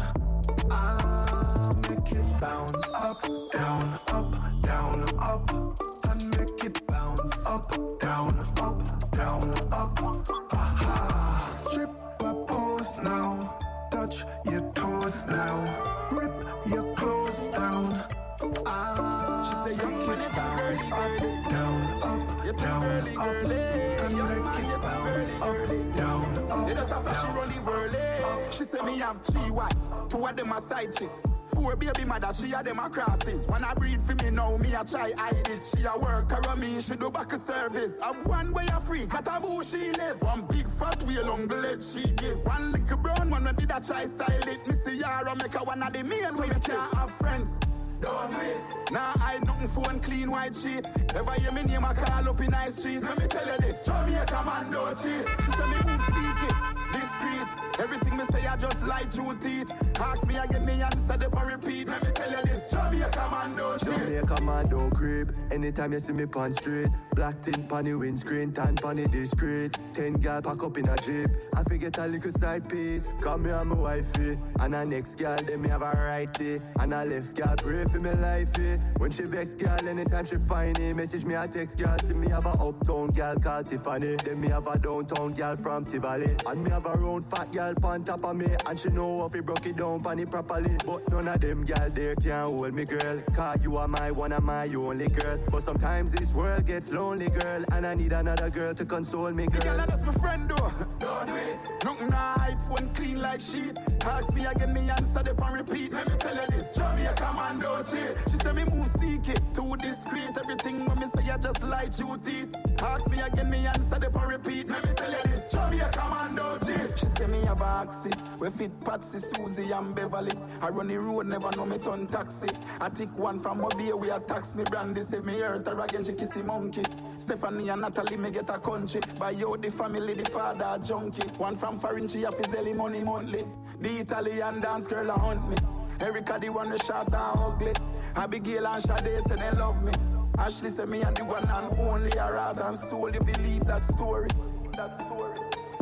Ah, make it bounce. Up, down, up, down, up. And make it bounce. Up, down, up, down, up. Aha. Strip a pose now. Touch your toes now. Rip your clothes down. Ah, she say you make it bounce. Up, down, up, down, up. And make it bounce. Up, down, up, you just have down, she rolling whirly. She say me have three wives, two of them a side chick. Four baby mother, she a them a crosses. When I breed for me now, me a try hide it. She a work around me, she do back a service. Have one way a freak, at a boo she live. One big fat wheel on the leg she give. One little brown one, when did I try style it. Me see her make her one of the main so women can't have friends. Don't do it. Nah, I nothing phone clean white sheet. Ever hear me name a call up in high street? Let me tell you this, Jamaica man don't cheat. She say me move sneaky, discreet. Everything me say I just lie through teeth. Ask me again, me answer the on repeat. Let me tell you this, Jamaica man don't cheat. Jamaica man don't creep. Anytime you see me pan straight. Black tint pan the windscreen, tan pan the discreet. Ten gal pack up in a jeep. I forget a little side piece. Come here and my wifey. And a next gal, then me have a righty. And a left gal pray for me life, eh. When she vex gal, anytime she find it. Message me a text gal, see me have a uptown gal called Tiffany. Then me have a downtown gal from Tivoli. And me have a round fat gal girl on top of me, and she know if he broke it down pan it properly. But none of them girl there can hold me, girl. Cause you are my one of my only girl. But sometimes this world gets lonely, girl, and I need another girl to console me, girl. The girl that's my friend though. Don't do it. Nothing hide, phone clean like sheet. Ask me again, me answer the and repeat. Let me tell you this, Jamaica man don't cheat. She say me move sneaky, too discreet. Everything when me say I just like you teeth. Ask me again, me answer the and repeat. Let me tell you this, Jamaica man don't cheat. She say me have a oxy, we fit Patsy, Susie and Beverly. I run the road, never know me turn taxi. I take one from Mobile, we a tax me Brandy. Say me hurt her again, she kiss the monkey. Stephanie and Natalie, me get a country. By you, the family, the father, a junkie. One from foreign, she have his early money monthly. The Italian dance girl, a hunt me. Erica, the one that shot and ugly. Abigail and Sade say they love me. Ashley say me and the one and only a heart and soul. You believe that story? That story.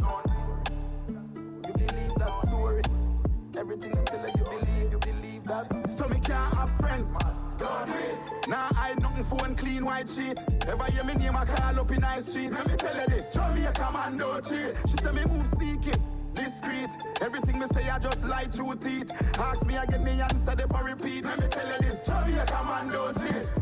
You believe that story? Everything them tell you, you believe, you believe that. So me can't have friends. Don't do it. Nah, I nothing phone clean white sheet. Ever hear me name I call up in high street. Let me tell you this, Jamaica man don't cheat. She say me move sneaky, discreet. Everything me say I just lie through teeth. Ask me again, me answer the and repeat. Let me tell you this, Jamaica man don't cheat.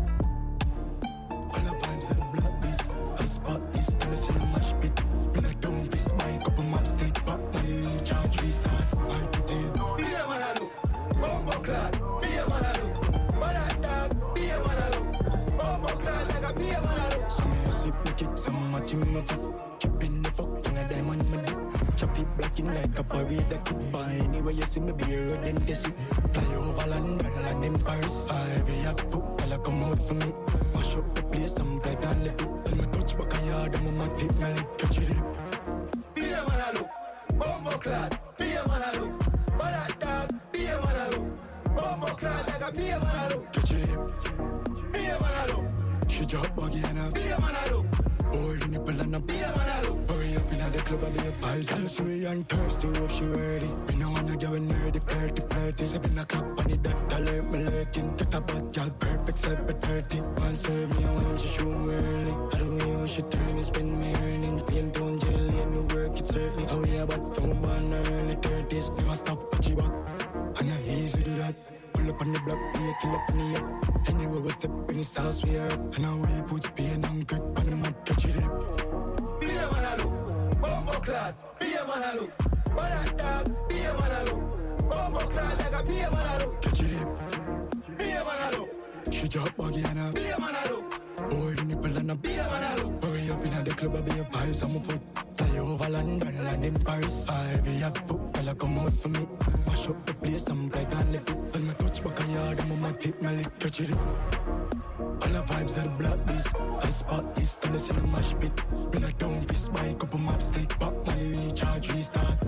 All the vibes of the block this, I spot this, and I see the mash pit. When I don't piss my couple map state, back my charge restart. I put it. Be a man I look, bumbo clad. Be a man I look, but I dog. Be a man I look, bumbo clad like a be a man I look. So me a sip me kick some much in my foot. Keeping the fuck in a diamond me do. Traffic blocking like a parade that could buy. Anyway you see me be a road and this. Fly over London and in Paris. I be a footballer come out for me. Mash up the place, I'm right on the beat. When me touch back a yard, I'm on my dip, my lip, catch it up. Be a man I look, bumbo clad. Be a man I look, but I dog. Be a man I look, bumbo clad like a be a man I look, catch it up. Be a man I look, she drop buggy and a be a man I look. Boy, the nipple and a be a man I look. Hurry up in the club, I be a pies. I'm sweet and thirsty, hope she ready. We know when I get when nerdy, flirty, flirty. Seven o'clock on the dot, I let me lurking. Get a bad girl, perfect, seven thirty. One serve me, I want she show me early. I don't know she turn and spend my earnings. Pain down jelly and no work, it's certainly. How we about from one early thirties. Never stop, but you back. And I easy do that. Pull up on the block, be a kill up on the up. Anyway, we step in his house, we are up. And now we put pain and quick on the map, catch it up. Be a man I look, bumbo clad. Be a man I look, but I dog. Be a man I look, bumbo clad like a be a man I look, catch it up. Be a man I look, she drop buggy and a be a man I look. Boy, the nipple and a be a man I look. Hurry up in the club, I be a pies, I'm a foot. Fly over London and in Paris. I be a footballer come out for me. Mash up the place, I'm right on the beat. When me touch back a yard, I'm on my dip, my lip, catch it up. All the vibes of the block this, I spot this, and I see the mash pit. When I don't piss my couple map stick, back my charge restart.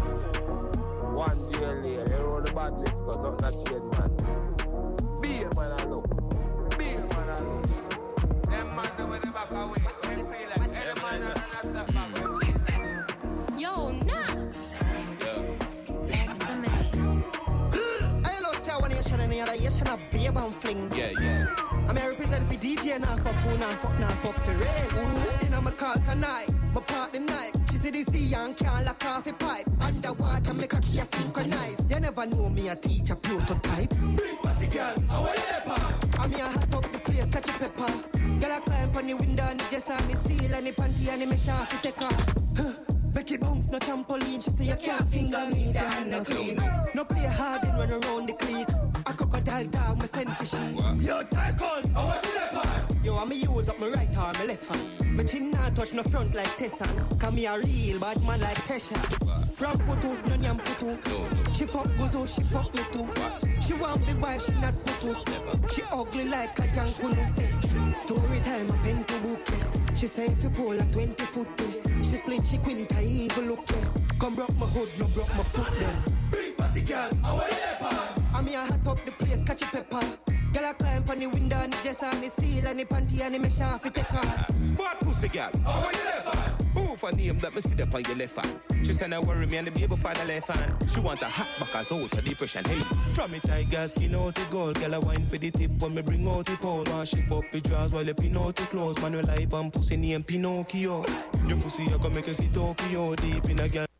One day later, they roll the bad list, but not that shit, man. Be a man I look, be a man I look. Them man they went back away, they feel like any man I not back away. Yo, Knox. Next to me. I love say one nation and the other nation a babe and fling. Yeah, yeah. I'm a represent for D J and I fuck who and fuck now fuck for rain. Ooh, in a my car tonight, my part the night. She said the sea and can't lock off a pipe. Underwater make a key a synchronize. You never know me a teacher prototype. Big party girl, how are you there? I'm here hot up the place, catch a pepper. Girl I climb on the window and the dress and the steel and the panty and the mesh off to take off. Huh. Becky bounce no trampoline, she say you can't finger me if your hand no clean. No play hard and run around the clique. A crocodile dog, me send for she. Yo, tackle, how was she that? Yo, I'm a use up my right arm, my left hand. My chin not touch no front like Tessan. Cause me a real bad man like Tesha. Ram putu, no nyam putu. She fuck gozo, she fuck me too. She want the wife, she not putu. She ugly like a jankunu. Story time, a pen to book. She say if you pull a twenty foot. She split, she quint, I evil look. Come broke my hood, no broke my foot then. Big party girl, how are you there? I'm here hot up the place, catch a pepper. Girl I climb on the window and the dress and the steel and the panty and the mesh off it take off. What pussy girl? How are you there? Move a name that me sit up on your left hand. She said I worry me and the baby father left hand. She want a hot back as out of depression. Hey, from it I gas skin out the gold. Girl I wine for the tip when me bring out the pole. Man she fuck the drawers while you pin out the clothes. Man we like and pussy name Pinocchio. Your pussy I gonna make you see Tokyo deep in a girl.